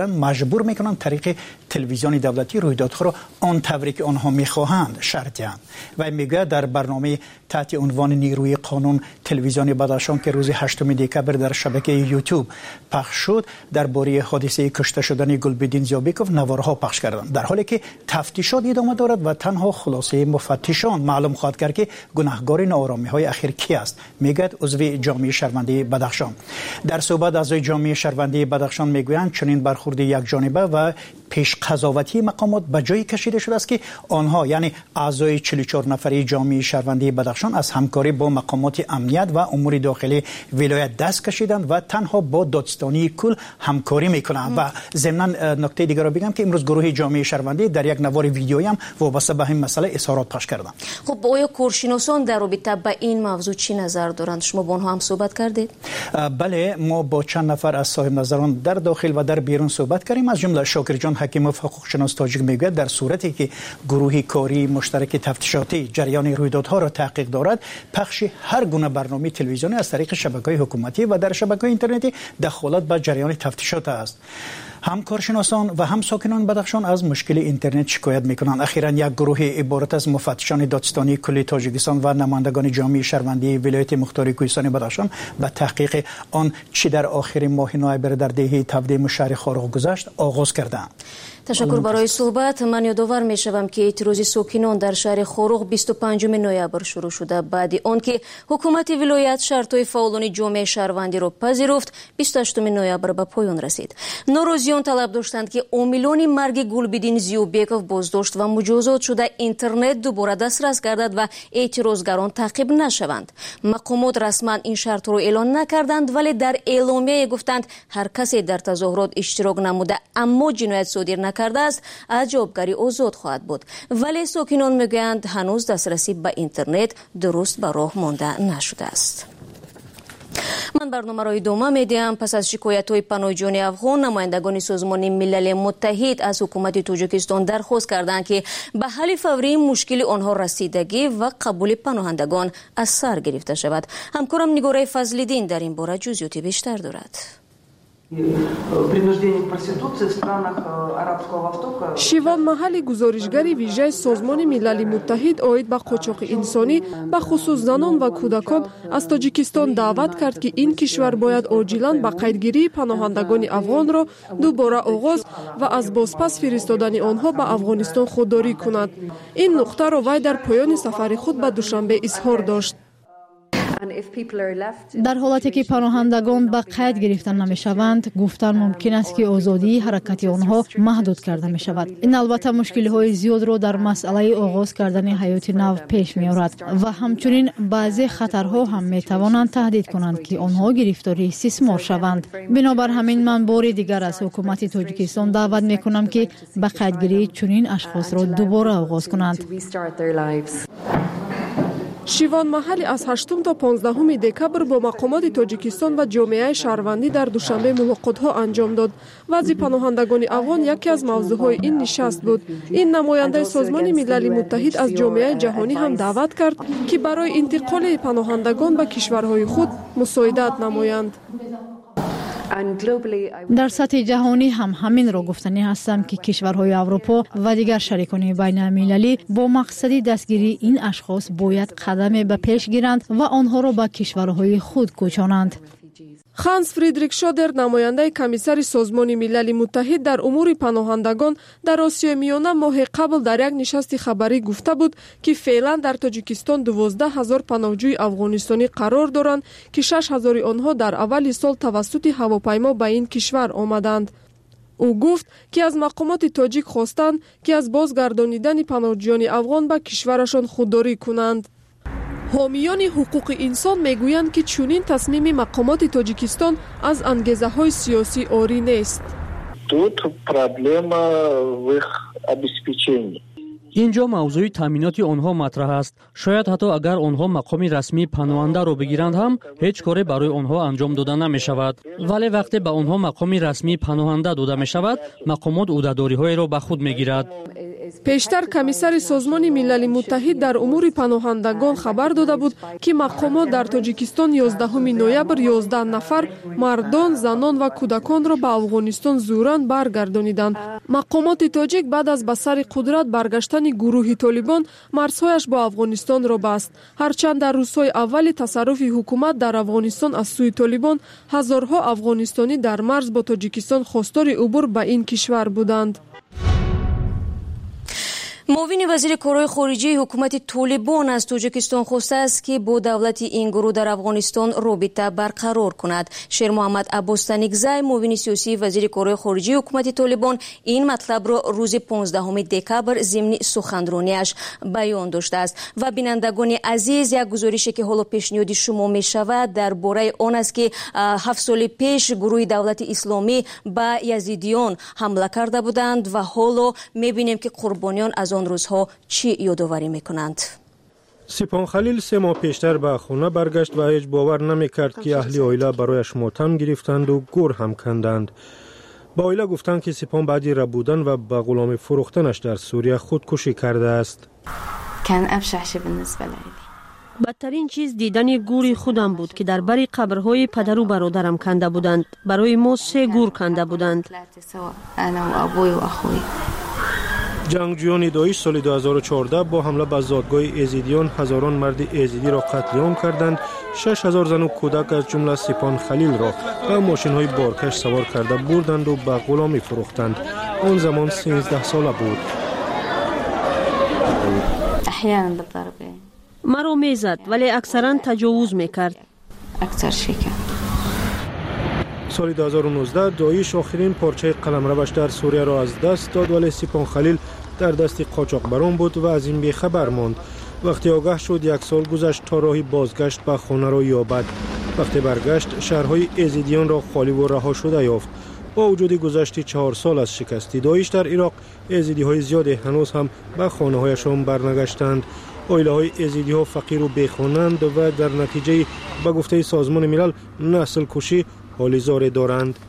دارند مجبور میکنند طریق تلویزیون دولتی رویدادها را آن طوری که آنها میخواهند شرطی‌اند. و میگوید در برنامه تحت عنوان نیروی قانون تلویزیون بدخشان که روز 8 دکبر در شبکه یوتیوب پخش شد درباره حادثه کشته شدن گلبدین زیابیکوف نوارها پخش کردند، در حالی که تفتیشات ادامه دارد و تنها خلاصه مفتشان معلوم خواهد کرد که گناهکار ناآرامی‌های اخیر کی است، میگوید عضو جامعه شهروندی بدخشان. در صحبت اعضای جامعه شهروندی بدخشان میگویند چنین برخورد یک جانبه و پیش قضاوتی مقامات به جایی کشیده شده است که آنها یعنی اعضای 44 نفری جامعه شهروندی بدخشان از همکاری با مقامات امنیت و امور داخلی ولایت دست کشیدند و تنها با دادستانی کل همکاری میکنند. و ضمن نکته دیگر را بگم که امروز گروه جامعه شهروندی در یک نوار ویدیویی هم وابسته به این مسئله اظهارات پخش کردند.
خب آیا کارشناسان در رابطه با این موضوع چی نظر دارند؟ شما با آنها هم صحبت کردید؟ بله، ما با چند نفر از صاحب نظران در داخل و در بیرون صحبت کردیم. از جمله شاکر جان حکیموف حقوقشناس تاجیک میگوید در صورتی که گروه کاری مشترک تفتیشاتی جریان رویدادها را تحقیق دارد، پخش هر گونه برنامه تلویزیونی از طریق شبکه‌های حکومتی و در شبکه‌های اینترنتی دخالت به جریان تفتیشات است. هم کارشناسان و هم ساکنان بدخشان از مشکل اینترنت شکایت میکنند. اخیراً یک گروه عبارت از مفتشان دادستانی کلی تاجیکستان و نمایندگان جامعه شهروندی ولایت مختار کوهستان بدخشان به تحقیق آن چی در آخر ماه نوامبر در دهه 17 شهر خاروق گذشت آغاز کردند. تشکر برای صحبت. من یادآور میشوم که اعتراض ساکنان در شهر خاروق 25 نوامبر شروع شده بعد آنکه حکومت ولایت شرطهای فعالان جامعه شهروندی را پذیرفت 28 نوامبر به پایان رسید. ناراضیان طلب داشتند که عاملان مرگ گلبدین زیوبیکوف بازداشت و مجازات شده اینترنت دوباره دسترس گردد و اعتراضگران تعقیب نشوند. مقامات رسما این شرط را اعلان نکردند، ولی در اعلامیه گفتند هر کسی در تظاهرات اشتراک نموده اما جنایت صادر کرده است از جوابگری آزاد خواهد بود. ولی ساکنان میگویند هنوز دسترسی به اینترنت درست به راه مانده نشده است. من برنامه را ادامه میدهم. پس از شکایت‌های پناهجویان افغان، نمایندگان سازمان ملل متحد از حکومت تاجیکستان درخواست کردند که به حل فوری مشکل آنها رسیدگی و قبول پناهندگان از سر گرفته شود. همکارم نگاره فضل‌الدین در این باره جزئیات بیشتر دارد.
شیوان محلی گزارشگری ویژه سازمان ملل متحد اوید به قاچاق انسانی به خصوص زنان و کودکان از تاجیکستان دعوت کرد که این کشور باید عاجلاً به قیدگیری پناهندگان افغان را دوباره آغاز و از بازپس فرستادن آنها به افغانستان خودداری کند. این نقطه را وی در پایان سفر خود به دوشنبه اظهار داشت.
در حالتی که پناهندگان به قید گرفته نمی شوند، گفتن ممکن است که آزادی حرکت آنها محدود کرده می شود. این البته مشکل های زیاد را در مسئله آغاز کردن حیات نو پیش می آورد و همچنین بعضی خطرها هم می توانند تهدید کنند که آنها گرفتاری استثمار شوند. بنابر همین من بار دیگر از حکومت تاجیکستان دعوت می کنم که به قیدگیری چنین اشخاص را دوباره آغاز کنند.
شیوان محلی از 8 تا 15 دکبر با مقامات تاجیکستان و جامعه شهروندی در دوشنبه ملاقات‌ها انجام داد. وضع پناهندگان افغان یکی از موضوعهای این نشست بود. این نماینده سازمان ملل متحد از جامعه جهانی هم دعوت کرد که برای انتقال پناهندگان به کشورهای خود مساعدت نمایند.
در سطح جهانی هم همین را گفتنی هستم که کشورهای اروپا و دیگر شریکان بین المللی با مقصد دستگیری این اشخاص باید قدم به پیش گیرند و آنها را به کشورهای خود کوچانند.
خانس فریدریک شودر نماینده کمیسر سازمان ملل متحد در امور پناهندگان در آسیای میانه ماه قبل در یک نشست خبری گفته بود که فعلا در تاجیکستان 12,000 پناهجوی افغانستانی قرار دارند که 6,000 آنها در اول سال توسط هواپیما به این کشور آمدند. او گفت که از مقامات تاجیک خواستند که از بازگردانیدن پناهجویان افغان به کشورشان خودداری کنند. حامیان حقوق انسان میگویند که چنین تصمیم مقامات تاجیکستان از انگیزه‌های سیاسی عاری نیست.
Тут проблема в их обеспечении.
اینجا موضوع تامینات آنها مطرح است. شاید حتی اگر آنها مقام رسمی پناهنده را بگیرند هم هیچ کاری برای آنها انجام داده نمی شود. ولی وقتی به آنها مقام رسمی پناهنده داده می شود، مقامات عهده‌داری‌های را به خود می گیرد.
пештар комиссари созмони милали муттаҳид дар умури паноҳандагон хабар дода буд ки мақомот дар тоҷикистон 11 ноябр 11 нафар мардон занон ва кӯдаконро ба афғонистон зӯран баргардониданд. мақомоти тоҷик баъд аз ба сари қудрат баргаштани гурӯҳи толибон марзҳояш бо афғонистонро баст. ҳарчанд дар рӯзҳои аввали тасарруфи ҳукумат дар афғонистон аз сӯи толибон ҳазорҳо афғонистонӣ дар марз бо тоҷикистон хостори убур ба ин кишвар буданд.
معاون وزیر کارهای خارجه حکومت طالبان از تاجیکستان خواسته است که با دولت این گروه در افغانستان رابطه برقرار کند. شیر محمد عباس تنگزی معاون سیاسی وزیر کارهای خارجه حکومت طالبان این مطلب را روز 15 دکبر ضمن سخنرانیش بیان داشته است و بینندگان عزیز یک گزارشی که حالا پیشنهاد شما می شود درباره آن است که 7 سال پیش گروه دولت اسلامی به یزیدیان حمله کرده بودند و حالا می بینیم که قربانیان از آن روزها چی یادآوری میکنند.
سپان خلیل 3 ماه پیشتر به خانه برگشت و هیچ باور نمیکرد که اهل عائله برایش ماتم گرفتند و گور هم کندند. با عائله گفتند که سپان بعد ربودن و به غلامی فروختنش در سوریه خودکشی کرده است.
کان ابشع شی بالنسبه لی.
بدترین چیز دیدن گوری خودم بود که در بری قبرهای پدر و برادرم کنده بودند. برای ما 3 گور کنده بودند.
انا و ابوی و اخوی.
جنگجویان داعش سال 2014 با حمله به زادگاه ایزیدیان هزاران مرد ایزیدی را قتل عام کردند. 6000 زن و کودک از جمله سپان خلیل را به ماشین‌های بارکش سوار کرده بردند و به غلامی فروختند. آن زمان 13 ساله بود.
احیانا بالضرب.
مرا میزد ولی اکثرا تجاوز میکرد.
اکثر شکن.
سال 2019 داعش آخرین پارچه قلمروش در سوریه را از دست داد ولی سپان خلیل در دست قاچاقبران بود و از این بیخبر ماند. وقتی آگاه شد 1 سال گذشت تا راهی بازگشت به خانه را یابد. وقتی برگشت شهرهای ایزیدیان را خالی و رها شده یافت. با وجود گذشت 4 سال از شکستی داعش در عراق ایزیدی های زیادی هنوز هم به خانه هایشان برنگشتند. عائله های ایزیدی ها فقیر و بیخانند و در نتیجه به گفته سازمان ملل نسل کشی حالی زاره دارند.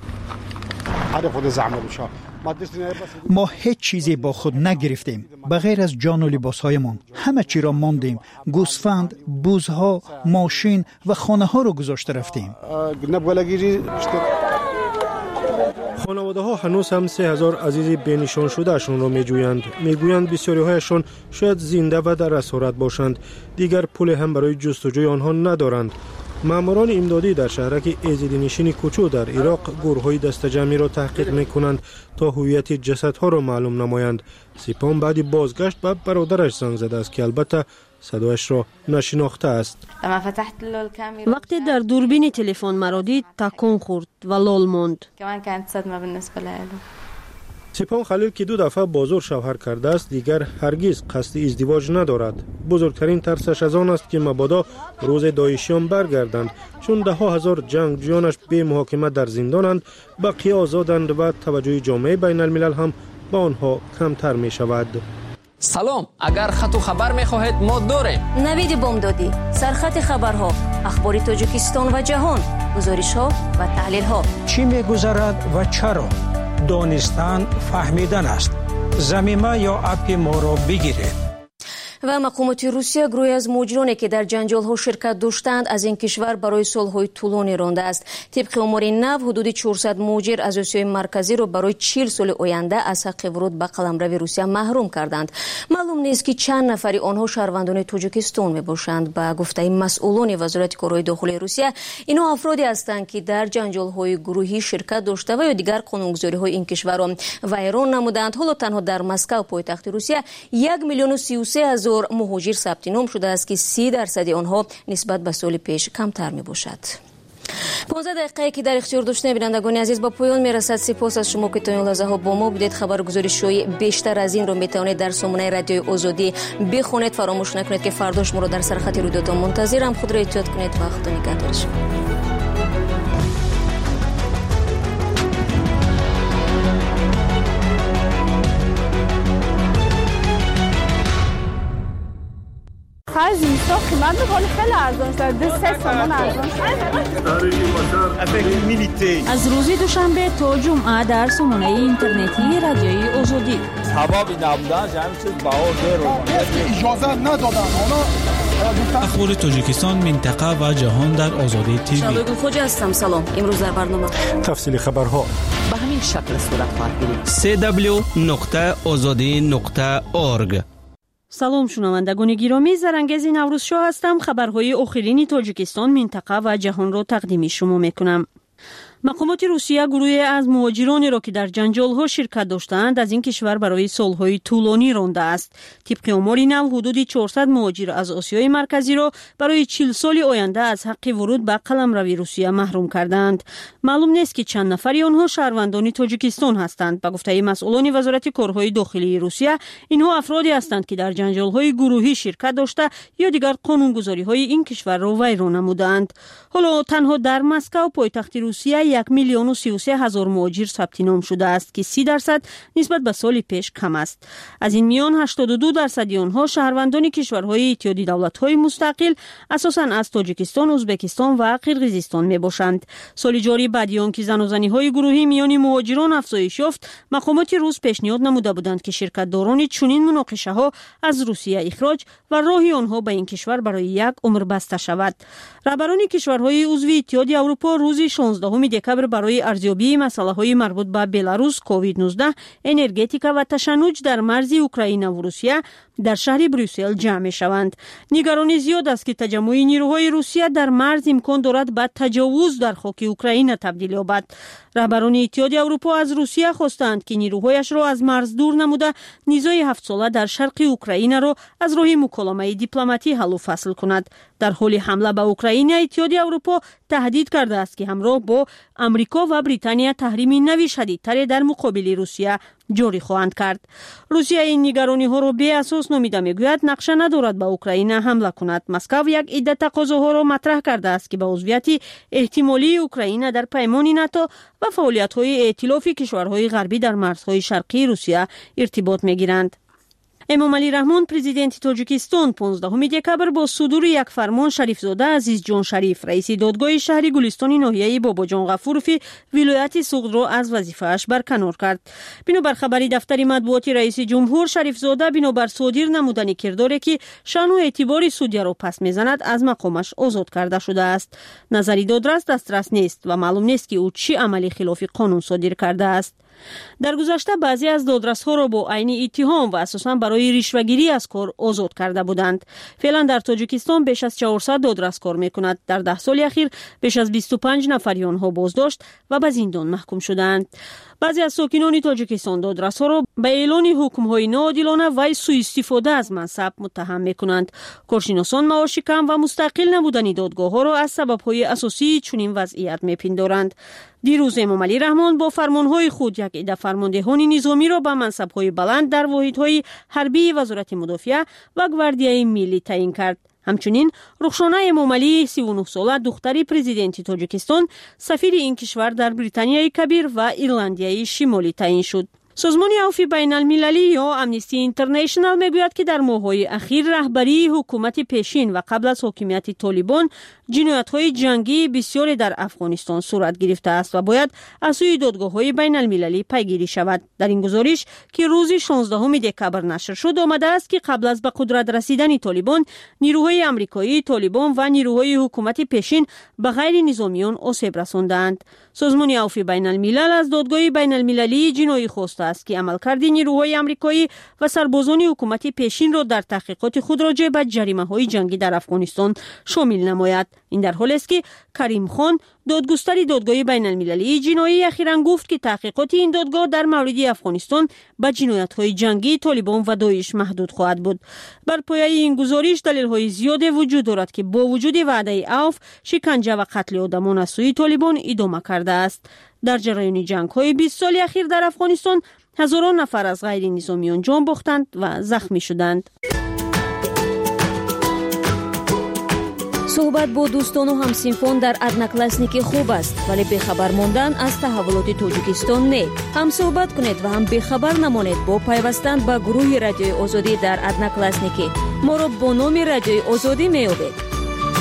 ما هیچ چیزی با خود نگرفتیم بغیر از جان و لباسهایمان. همه چی را ماندیم. گوسفند، بوزها، ماشین و خانه ها را گذاشته رفتیم.
خانواده ها هنوز هم 3000 عزیز بینشان شده اشون را میجویند. میگویند بسیاری هایشان شاید زنده و در اسارت باشند. دیگر پول هم برای جستجوی آنها ندارند. ماموران امدادی در شهرک ایزیدی نشین کوچو در عراق گروه‌های دسته‌جمعی را تحقیق می‌کنند تا هویت جسدها را معلوم نمایند. سپان بعد بازگشت به برادرش زنگ زده است که البته صدایش را نشناخته است.
وقتی در دوربین تلفن مرا دید تکان خورد و لال ماند.
سپان خلیل که 2 دفعه بازور شوهر کرده است دیگر هرگز قصد ازدواج ندارد. بزرگترین ترسش از آن است که مبادا روز داعشیان برگردند، چون 10,000 جنگجویانش بی محاکمه در زندانند، بقیه آزادند و توجه جامعه بین الملل هم به آنها کمتر می شود.
سلام، اگر خط و خبر می خواهید ما داریم.
نوید بامدادی، سرخط خبرها، اخبار تاجیکستان و جهان، گزارش ها و تحلیل ها.
چی می گذرد و چرا؟ دانستن فهمیدن است. ضمیمه یا اپ ما را بگیرید.
و مقامات روسیه گروهی از مهاجرانی که در جنجال‌ها شرکت داشتند از این کشور برای سال‌های طولانی رانده است. طبق آمار نو حدود 400 مهاجر از آسیای مرکزی را برای 40 سال آینده از حق ورود به قلمرو روسیه محروم کردند. معلوم نیست که چند نفری آنها شهروندان تاجیکستان میباشند. به گفته مسئولان وزارت کارهای داخلی روسیه اینها افرادی هستند که در جنجال‌های گروهی شرکت داشته و یا دیگر قانونگذاری‌های این کشور را ویران نمودند. حالا تنها در مسکو پایتخت روسیه 1,33,000 مهاجر ثبت نام شده است که 30% آنها نسبت به سال پیش کمتر می باشد. 15 دقیقه که در اختیار داشتن بینندگان عزیز با پایان میرسد. سپاس از شما که تا این لحظه ها با ما بودید. خبرگزاری‌های بیشتر از این رو میتونید در سامانه رادیوی آزادی بخونید. فراموش نکنید که فرداش ما رو در سرخط رویدادها منتظرم. خود را احتیاط کنید و خدا نگهدارتون.
آخر زمستان قیمت میکنه خیلی ارزان شده 3 تومان ارزان شده.
از روز دوشنبه تا جمعه در سامانه اینترنتی رادیوی آزادی
سببی نبودن همین چیز بهار
اجازه ندادن
اخبار تاجیکستان منطقه و جهان در آزادی تیوی.
شادو خوجا هستم. سلام. امروز در برنامه
تفصیل خبرها
به همین شکل صورت خواهد گرفت.
www.azadi.org.
سلام شنوندگان گرامی، زرنگز نوروز شاه هستم. خبرهای آخرین تاجیکستان، منطقه و جهان را تقدیم شما میکنم. مقامات روسیه گروهی از مهاجرانی را که در جنجال‌ها شرکت داشتند از این کشور برای سال‌های طولانی رانده است. طبق آمار نو حدود 400 مهاجر از آسیای مرکزی را برای 40 سال آینده از حق ورود به قلمروی روسیه محروم کردند. معلوم نیست که چند نفری آنها شهروندان تاجیکستان هستند. به گفته مسئولان وزارت کارهای داخلی روسیه، اینها افرادی هستند که در جنجال‌های گروهی شرکت داشته یا دیگر قانونگذاری‌های این کشور را ویران نمودند. حالا تنها در مسکو پایتخت روسیه 1,33,000 مهاجر ثبت نام شده است که 30% نسبت به سال پیش کم است. از این میان 82% آنها شهروندان کشورهای اتحادیه دولت‌های مستقل اساساً از تاجیکستان، ازبکستان و قرقیزستان میباشند. سال جاری بعد از آنکه زناشویی‌های گروهی میان مهاجران افزایش یافت، مقامات روس پیشنهاد نموده بودند که شرکت‌داران چنین مناقشه‌ها از روسیه اخراج و راه آنها به این کشور برای یک عمر بسته شود. رهبران کشورهای عضو اتحادیه اروپا روز 16 دکبر برای ارزیابی مسائل مربوط به بلاروس، کووید 19، انرژتیکا و تشنج در مرز اوکراین و روسیه در شهر بروسل جمع شوند. نگرانی زیاد است که تجمع نیروهای روسیه در مرز امکان دارد به تجاوز در خاک اوکراین تبدیل یابد. رهبران اتحادیه اروپا از روسیه خواستند که نیروهایش را از مرز دور نموده نیزای 7 ساله در شرق اوکراین را از راه مکالمه دیپلماتی حل و فصل کند. در حال حمله به اوکراین، اتحادیه اروپا تهدید کرده است که همراه با امریکا و بریتانیا تحریم نوی شدیدتر در مقابل روسیه جاری خواهند کرد. روسیه این نگرانی ها را بی اساس نامیده میگوید نقشه ندارد به اوکراین حمله کند. مسکو یک عده تقاضاها را مطرح کرده است که به عضویت احتمالی اوکراین در پیمان ناتو و فعالیت‌های ائتلاف کشورهای غربی در مرزهای شرقی روسیه ارتباط میگیرند. امامعلی رحمان پرزیدنت تاجیکستان 15 دکبر با صدور یک فرمان شریفزاده عزیز جان شریف رئیس دادگاه شهر گلستان ناحیه باباجان غفوروفی ولایت سوغد را از وظیفه‌اش برکنار کرد. بنابر خبری دفتر مطبوعاتی رئیس جمهور، شریفزاده بنابر صادر نمودن کرداری که شأن و اعتبار سودیا را پس میزند از مقامش آزاد کرده شده است. نظری دادرس دسترس نیست و معلوم نیست که او چه عملی خلاف قانون صادر کرده است. در گذشته بعضی از دادرس‌ها را با عین اتهام و اساساً برای رشوه‌گیری از کار آزاد کرده بودند. فعلا در تاجیکستان بیش از 400 دادرس کار می‌کند. در 10 سال اخیر بیش از 25 نفر آنها بازداشت و به زندان محکوم شدند. بعضی از ساکنان تاجیکستان دادرس‌ها را به اعلان حکم‌های ناعادلانه و سوء استفاده از منصب متهم می‌کنند. کارشناسان معاش کم و مستقل نبودن دادگاه‌ها را از سبب‌های اساسی چنین وضعیت می‌پندارند. دیروز امامعلی رحمان با فرمانهای خود یک عده فرماندهان نظامی را به منصب‌های بلند در واحدهای حربی وزارت مدافعه و گواردیای ملی تعیین کرد. همچنین رخشانه امامعلی 39 ساله دختری پرزیدنت تاجیکستان سفیر این کشور در بریتانیای کبیر و ایرلندیای شمالی تعیین شد. سازمان عفو بین المللی یا امنیستی اینترنشنال میگوید که در ماه‌های اخیر رهبری حکومت پیشین و قبل از حکومت طالبان جنایت‌های جنگی بسیاری در افغانستان صورت گرفته است و باید از سوی دادگاه‌های بین المللی پیگیری شود. در این گزارش که روز 16 دکبر نشر شد آمده است که قبل از به قدرت رسیدن طالبان، نیروهای آمریکایی طالبان و نیروهای حکومت پیشین به غیر نظامیان آسیب رساندند. سازمان عفو بین الملل از دادگاه بین المللی جنایی خواسته است که عملکرد نیروهای آمریکایی و سربازان حکومت پیشین را در تحقیقات خود راجع به جریمه‌های جنگی در افغانستان شامل نماید. این در حالی است که کریم خان دادگستر دادگاه بین المللی جنایی اخیراً گفت که تحقیقات این دادگاه در مورد افغانستان به جنایت‌های جنگی طالبان و داعش محدود خواهد بود. بر پایه این گزارش دلایل زیادی وجود دارد که با وجود وعده عفو، شکنجه و قتل آدمان از سوی طالبان ادامه کرده است. در جریان جنگ‌های 20 سال اخیر در افغانستان هزاران نفر از غیر نظامیان جان باختند و زخمی شدند.
صحبت با دوستان و همسنفان در ادناکلاسنیک خوب است، ولی بخبر ماندن از تحولات تاجیکستان نه. هم صحبت کنید و هم بخبر نمانید با پیوستن به گروه رادیوی آزادی در ادناکلاسنیک. ما را با نام رادیوی آزادی می‌یابید.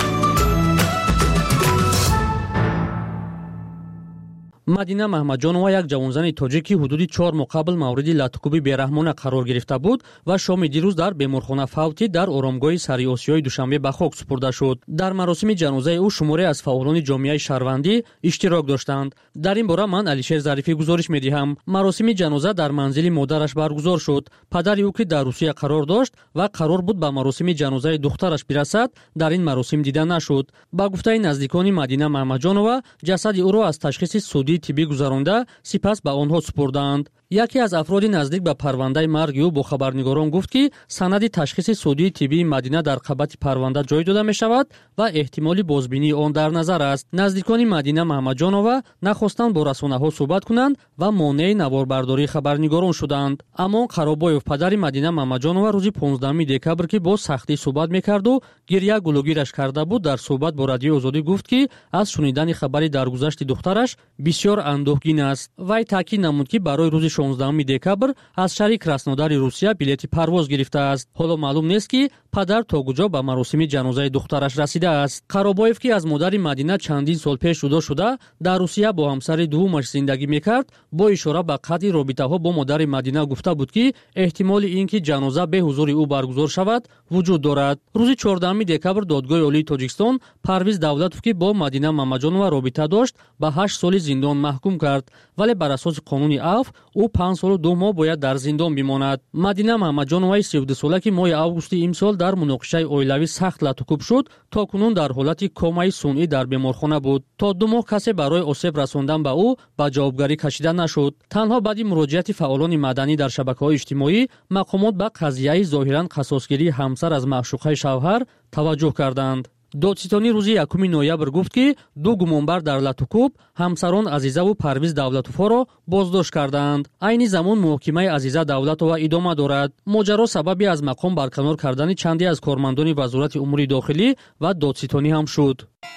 مدینه محمدجانова як ҷавонзани тоҷики ҳудуди 4 моҳ қабл мавриди латукуби бераҳмона қарор гирифта буд ва шоми дирӯз дар беморхона Фавти дар оромгоҳи Сари Осиёи Душанбе ба хок супурда шуд. Дар маросими ҷанозаи ӯ шуморе аз фаъолони ҷомеаи шаҳрвандӣ иштирок доштанд. Дар ин бора ман Алишер Зарифӣ гузориш медиҳам. Маросими ҷаноза дар манзили модараш баргузор шуд. Падари ӯ ки дар Русия қарор дошт ва қарор буд ба маросими ҷанозаи духтараш бирасад, дар ин маросим дида нашуд. Ба гуфтаи наздикони Мадина Маҳмаҷонова, ҷасади ӯро аз ташхиси судӣ тиббӣ гузаронда, сипас ба онҳо супурданд. яке аз афроди наздик ба парвандаи марги ӯ бо хабарнигорон гуфт ки санади ташхиси судии тиббии Мадина дар қабати парванда ҷой дода мешавад ва эҳтимоли бозбинии он дар назар аст. Наздикони Мадина Маҳмаҷонова нахостанд бо расонаҳо суҳбат кунанд ва монеи наворбардории хабарнигорон шуданд. Амон Қаробоев, падари Мадина Маҳмаҷонова, рӯзи 15 декабр ки бо сахтӣ суҳбат мекарду гирья гулӯгираш карда буд, дар суҳбат бо Радиои Озодӣ гуфт ки аз шунидани хабари даргузашти духтараш бисёр андӯҳгин аст. Вай таъкид намуд ки барои рӯзи 16 декабр аз шаҳри Краснодари Русия билети парвоз гирифтааст. Ҳоло маълум нест ки падар то куҷо ба маросими ҷанозаи духтараш расидааст. Қаробоев ки аз модари Мадина чандин сол пеш ҷудо шуда, дар Русия бо ҳамсари дуввумаш зиндагӣ мекард, бо ишора ба қатъи робитаҳо бо модари Мадина гуфта буд ки эҳтимоли ин ки ҷаноза бе ҳузури ӯ баргузор шавад вуҷуд дорад. Рӯзи 14 декабр додгоҳи олии Тоҷикистон Парвиз Давлатов ки бо Мадина Маҳмаҷонова робита дошт, ба 8 соли зиндон маҳкум кард, вале бар асоси қонуни Афв ӯ 5 солу 2 моҳ бояд дар зиндон бимонад. Мадина Маҳмаҷоноваи 32 сола ки моҳи августи имсол дар муноқишаи оилавӣ сахт латукуб шуд, то кунун дар ҳолати комаи сунъӣ дар беморхона буд. То 2 моҳ касе барои осеб расондан ба ӯ ба ҷавобгарӣ кашида нашуд. Танҳо баъди муроҷиати фаъолони маданӣ дар шабакаҳои иҷтимоӣ, мақомот ба қазияи зоҳиран қасосгирии ҳамсар аз маъшуқаи шавҳар таваҷҷӯҳ карданд. Додситони рӯзи 1 ноябр гуфт ки 2 гумонбар дар латукуб ҳамсарон Азизаву Парвиз Давлатовҳоро боздошт кардаанд. Айни замон муҳокимаи Азиза Давлатова идома дорад. моҷаро сабаби аз мақом барканор кардани чанде аз кормандони Вазорати умури дохилӣ ва додситонӣ ҳам шуд.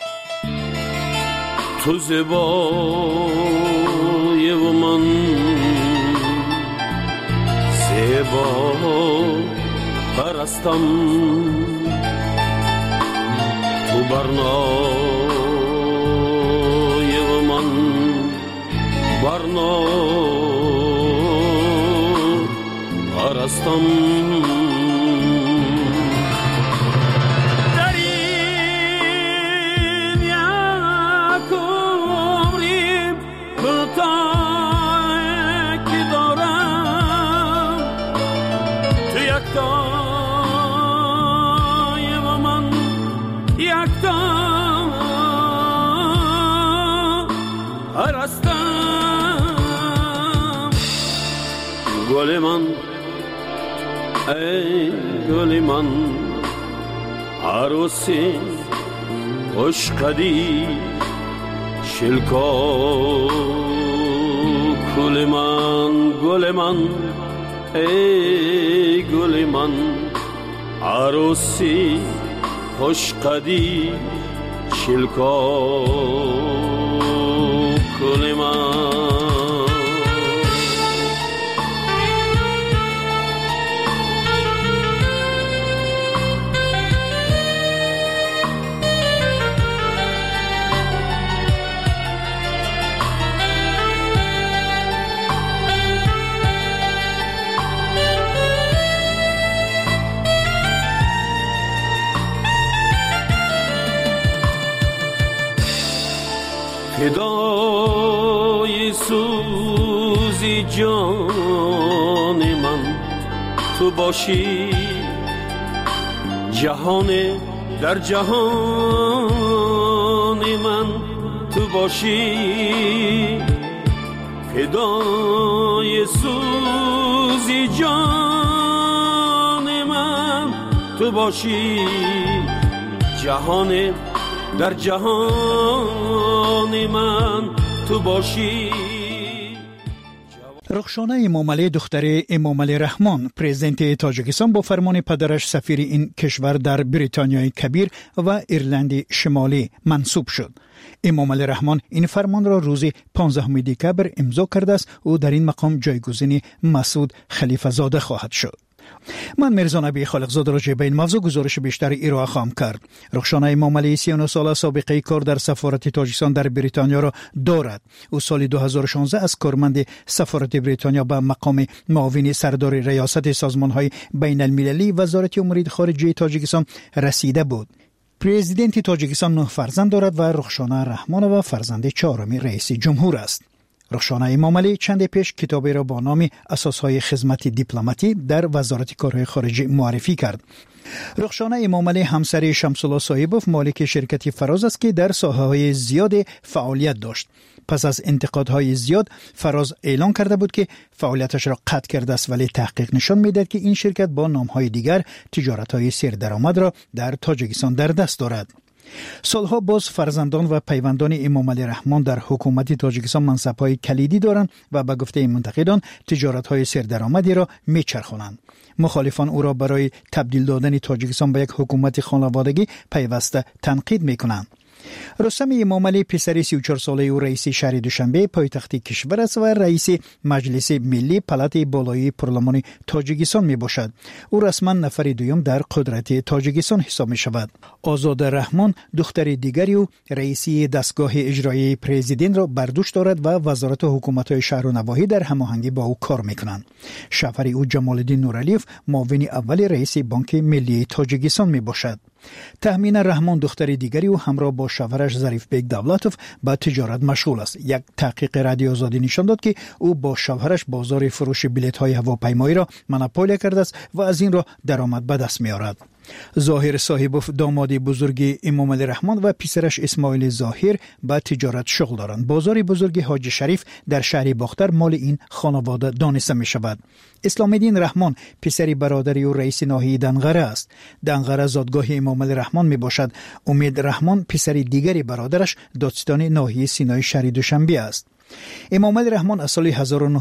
ту зебоеву ман зебо парастам, ту барноеву ман барно парастам. گل من ای گل من عروسی خوش قدی شلکا گل من ای گل من عروسی خوش قدی شلکا گل من. فدای سوزی جان من تو باشی، جهان در جهان من تو باشی. فدای سوزی جان من تو باشی، جهان در جهان من تو باشی.
رخشانه امامعلی دختر امامعلی رحمان پرزیدنت تاجیکستان با فرمان پدرش سفیر این کشور در بریتانیای کبیر و ایرلند شمالی منصوب شد. امامعلی رحمان این فرمان را روز 15 دکبر امضا کرده است و در این مقام جایگزین مسعود خلیفه زاده خواهد شد. من میرزا نبی خالقزاد راجع به این موضوع گزارش بیشتر ارائه خواهم کرد. رخشان امامعلی 39 ساله سابقه کار در سفارت تاجیکستان در بریتانیا را دارد. او سال 2016 از کارمند سفارت بریتانیا به مقام معاون سردار ریاست سازمان‌های بین المللی وزارت امور خارجه تاجیکستان رسیده بود. پرزیدنت تاجیکستان 9 فرزند دارد و رخشان رحمانووا فرزند چهارم رئیس جمهور است. رخشان امامعلی چند پیش کتابی را با نام اساسهای خدمت دیپلماتی در وزارت کارهای خارجه معرفی کرد. رخشان امامعلی همسر شمس‌الله صاحبوف مالک شرکت فراز است که در ساحه‌های زیاد فعالیت داشت. پس از انتقادهای زیاد فراز اعلام کرده بود که فعالیتش را قطع کرده است، ولی تحقیق نشان می‌دهد که این شرکت با نام‌های دیگر تجارت‌های سردرآمد را در تاجیکستان در دست دارد. سالها باز فرزندان و پیوندان امامعلی رحمان در حکومت تاجیکستان منصب‌های کلیدی دارند و به گفته منتقدان تجارت‌های سردرآمدی را می‌چرخانند. مخالفان او را برای تبدیل دادن تاجیکستان به یک حکومت خانوادگی پیوسته تنقید می‌کنند. رستم امامعلی پسر 34 ساله او رئیس شهر دوشنبه پایتخت کشور است و رئیس مجلس ملی پلات بالای پارلمان تاجیکستان می باشد. او رسما نفر دوم در قدرت تاجیکستان حساب می شود. آزاد رحمان دختر دیگری او رئیسی دستگاه اجرایی پرزیدنت را بر دوش دارد و وزارت حکومت‌های شهر و نواحی در هماهنگی با او کار می‌کنند. شوهر او جمال الدین نورعلیوف معاون اول رئیس بانک ملی تاجیکستان می باشد. تهمین رحمان دختر دیگری او همراه با شوهرش ظریف بیگ دولتوف به تجارت مشغول است. یک تحقیق رادیو آزادی نشان داد که او با شوهرش بازار فروش بلیط‌های هواپیمایی را مونوپول کرده است و از این را درآمد به دست می‌آورد. ظاهر صاحبوف داماد بزرگ امامعلی رحمان و پسرش اسماعیل ظاهر به تجارت شغل دارند. بازار بزرگ حاج شریف در شهر باختر مال این خانواده دانسته می شود. اسلام الدین رحمان پسر برادری و رئیس ناحیه دنغره است. دنغره زادگاه امامعلی رحمان می باشد. امید رحمان پسر دیگری برادرش دادستان ناحیه سینای شهر دوشنبه است. امامعلی رحمان از سال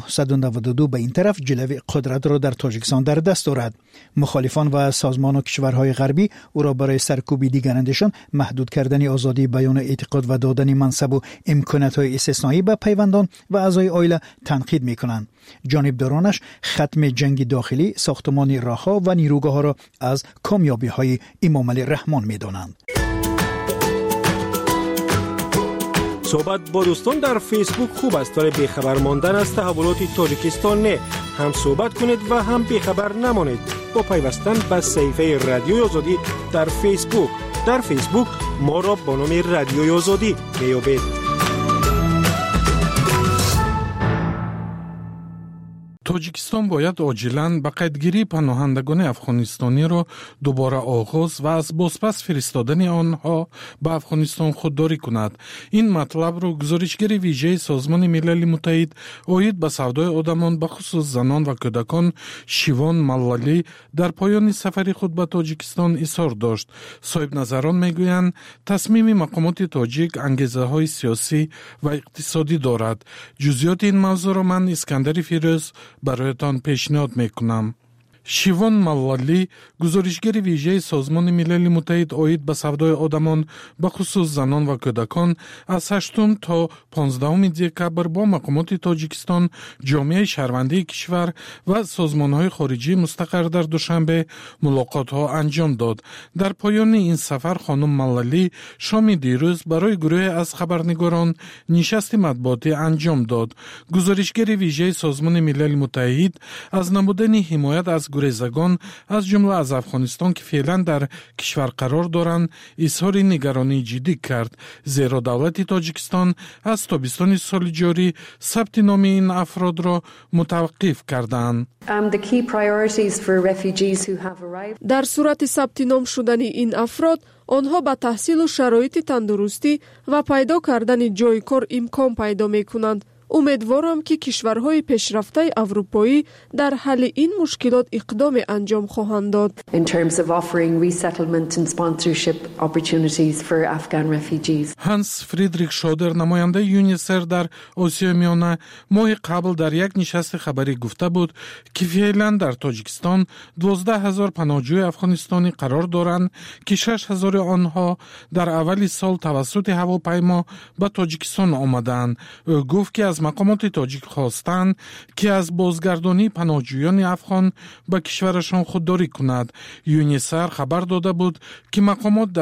1992 به این طرف جلوه قدرت را در تاجیکستان در دست دارد. مخالفان و سازمان و کشورهای غربی او را برای سرکوب دیگرندشان محدود کردن آزادی بیان و اعتقاد و دادن منصب و امکانات‌های استثنایی به پیوندان و اعضای عائله تنقید می‌کنند. جانبدارانش ختم جنگ داخلی، ساختمان راه‌ها و نیروگاه‌ها را از کامیابی‌های امامعلی رحمان می‌دانند.
صحبت با دوستان در فیسبوک خوب است، ولی بیخبر ماندن از تحولات تاجیکستان نه. هم صحبت کنید و هم بیخبر نمانید با پیوستن به صفحه رادیوی آزادی در فیسبوک. در فیسبوک ما را با نام رادیوی آزادی بیابید.
توجیکستان باید عاجلاً به قیدگیری پناهندگان افغانستانی را دوباره آغاز و از بازپس فرستادن آنها به افغانستان خودداری کند. این مطلب را گزارشگر ویژه سازمان ملل متحد اوید به سودای آدمان به خصوص زنان و کودکان شیوان ملالی در پایان سفر خود به تاجیکستان اظهار داشت. صاحب نظران میگویند تصمیم مقامات تاجیک انگیزه های سیاسی و اقتصادی دارد. جزئیات این موضوع را من اسکندر فیروز برایتان پیشنهاد میکنم. شیوان ملالی گزارشگر ویژه سازمان ملل متحد اوید به سودای آدمان به خصوص زنان و کودکان از 8 تا 15 دکبر با مقامات تاجیکستان، جامعه شهروندی کشور و سازمان‌های خارجی مستقر در دوشنبه ملاقات‌ها انجام داد. در پایان این سفر خانم ملالی شام دیروز برای گروه از خبرنگاران نشست مطبوعاتی انجام داد. گزارشگر ویژه سازمان ملل متحد از نمودن حمایت از گریزگان از جمله از افغانستان که فعلا در کشور قرار دارند اظهار نگرانی جدی کرد، زیرا دولت تاجیکستان از تابستان سال جاری ثبت نام این افراد را متوقف کردند.
در صورت ثبت نام شدن این افراد آنها با تحصیل و شرایط تندرستی و پیدا کردن جای کار امکان پیدا می‌کنند. امیدوارم که کشورهای پیشرفته اروپایی در حل این مشکلات اقدام انجام خواهند داد.
In terms of offering resettlement and sponsorship opportunities for Afghan refugees.
هانس فریدریک شادر نماینده یونیسر در آسیا میانه ماه قبل در یک نشست خبری گفته بود که فعلا در تاجیکستان 12,000 پناهجوی افغانستانی قرار دارند که 6,000 آنها در اول سال توسط هواپیما به تاجیکستان آمدند. او گفت که از از مقامات تاجیک خواستند که از بازگردانی پناهجویان افغان به کشورشان خودداری کند. یونیسر خبر داده بود که مقامات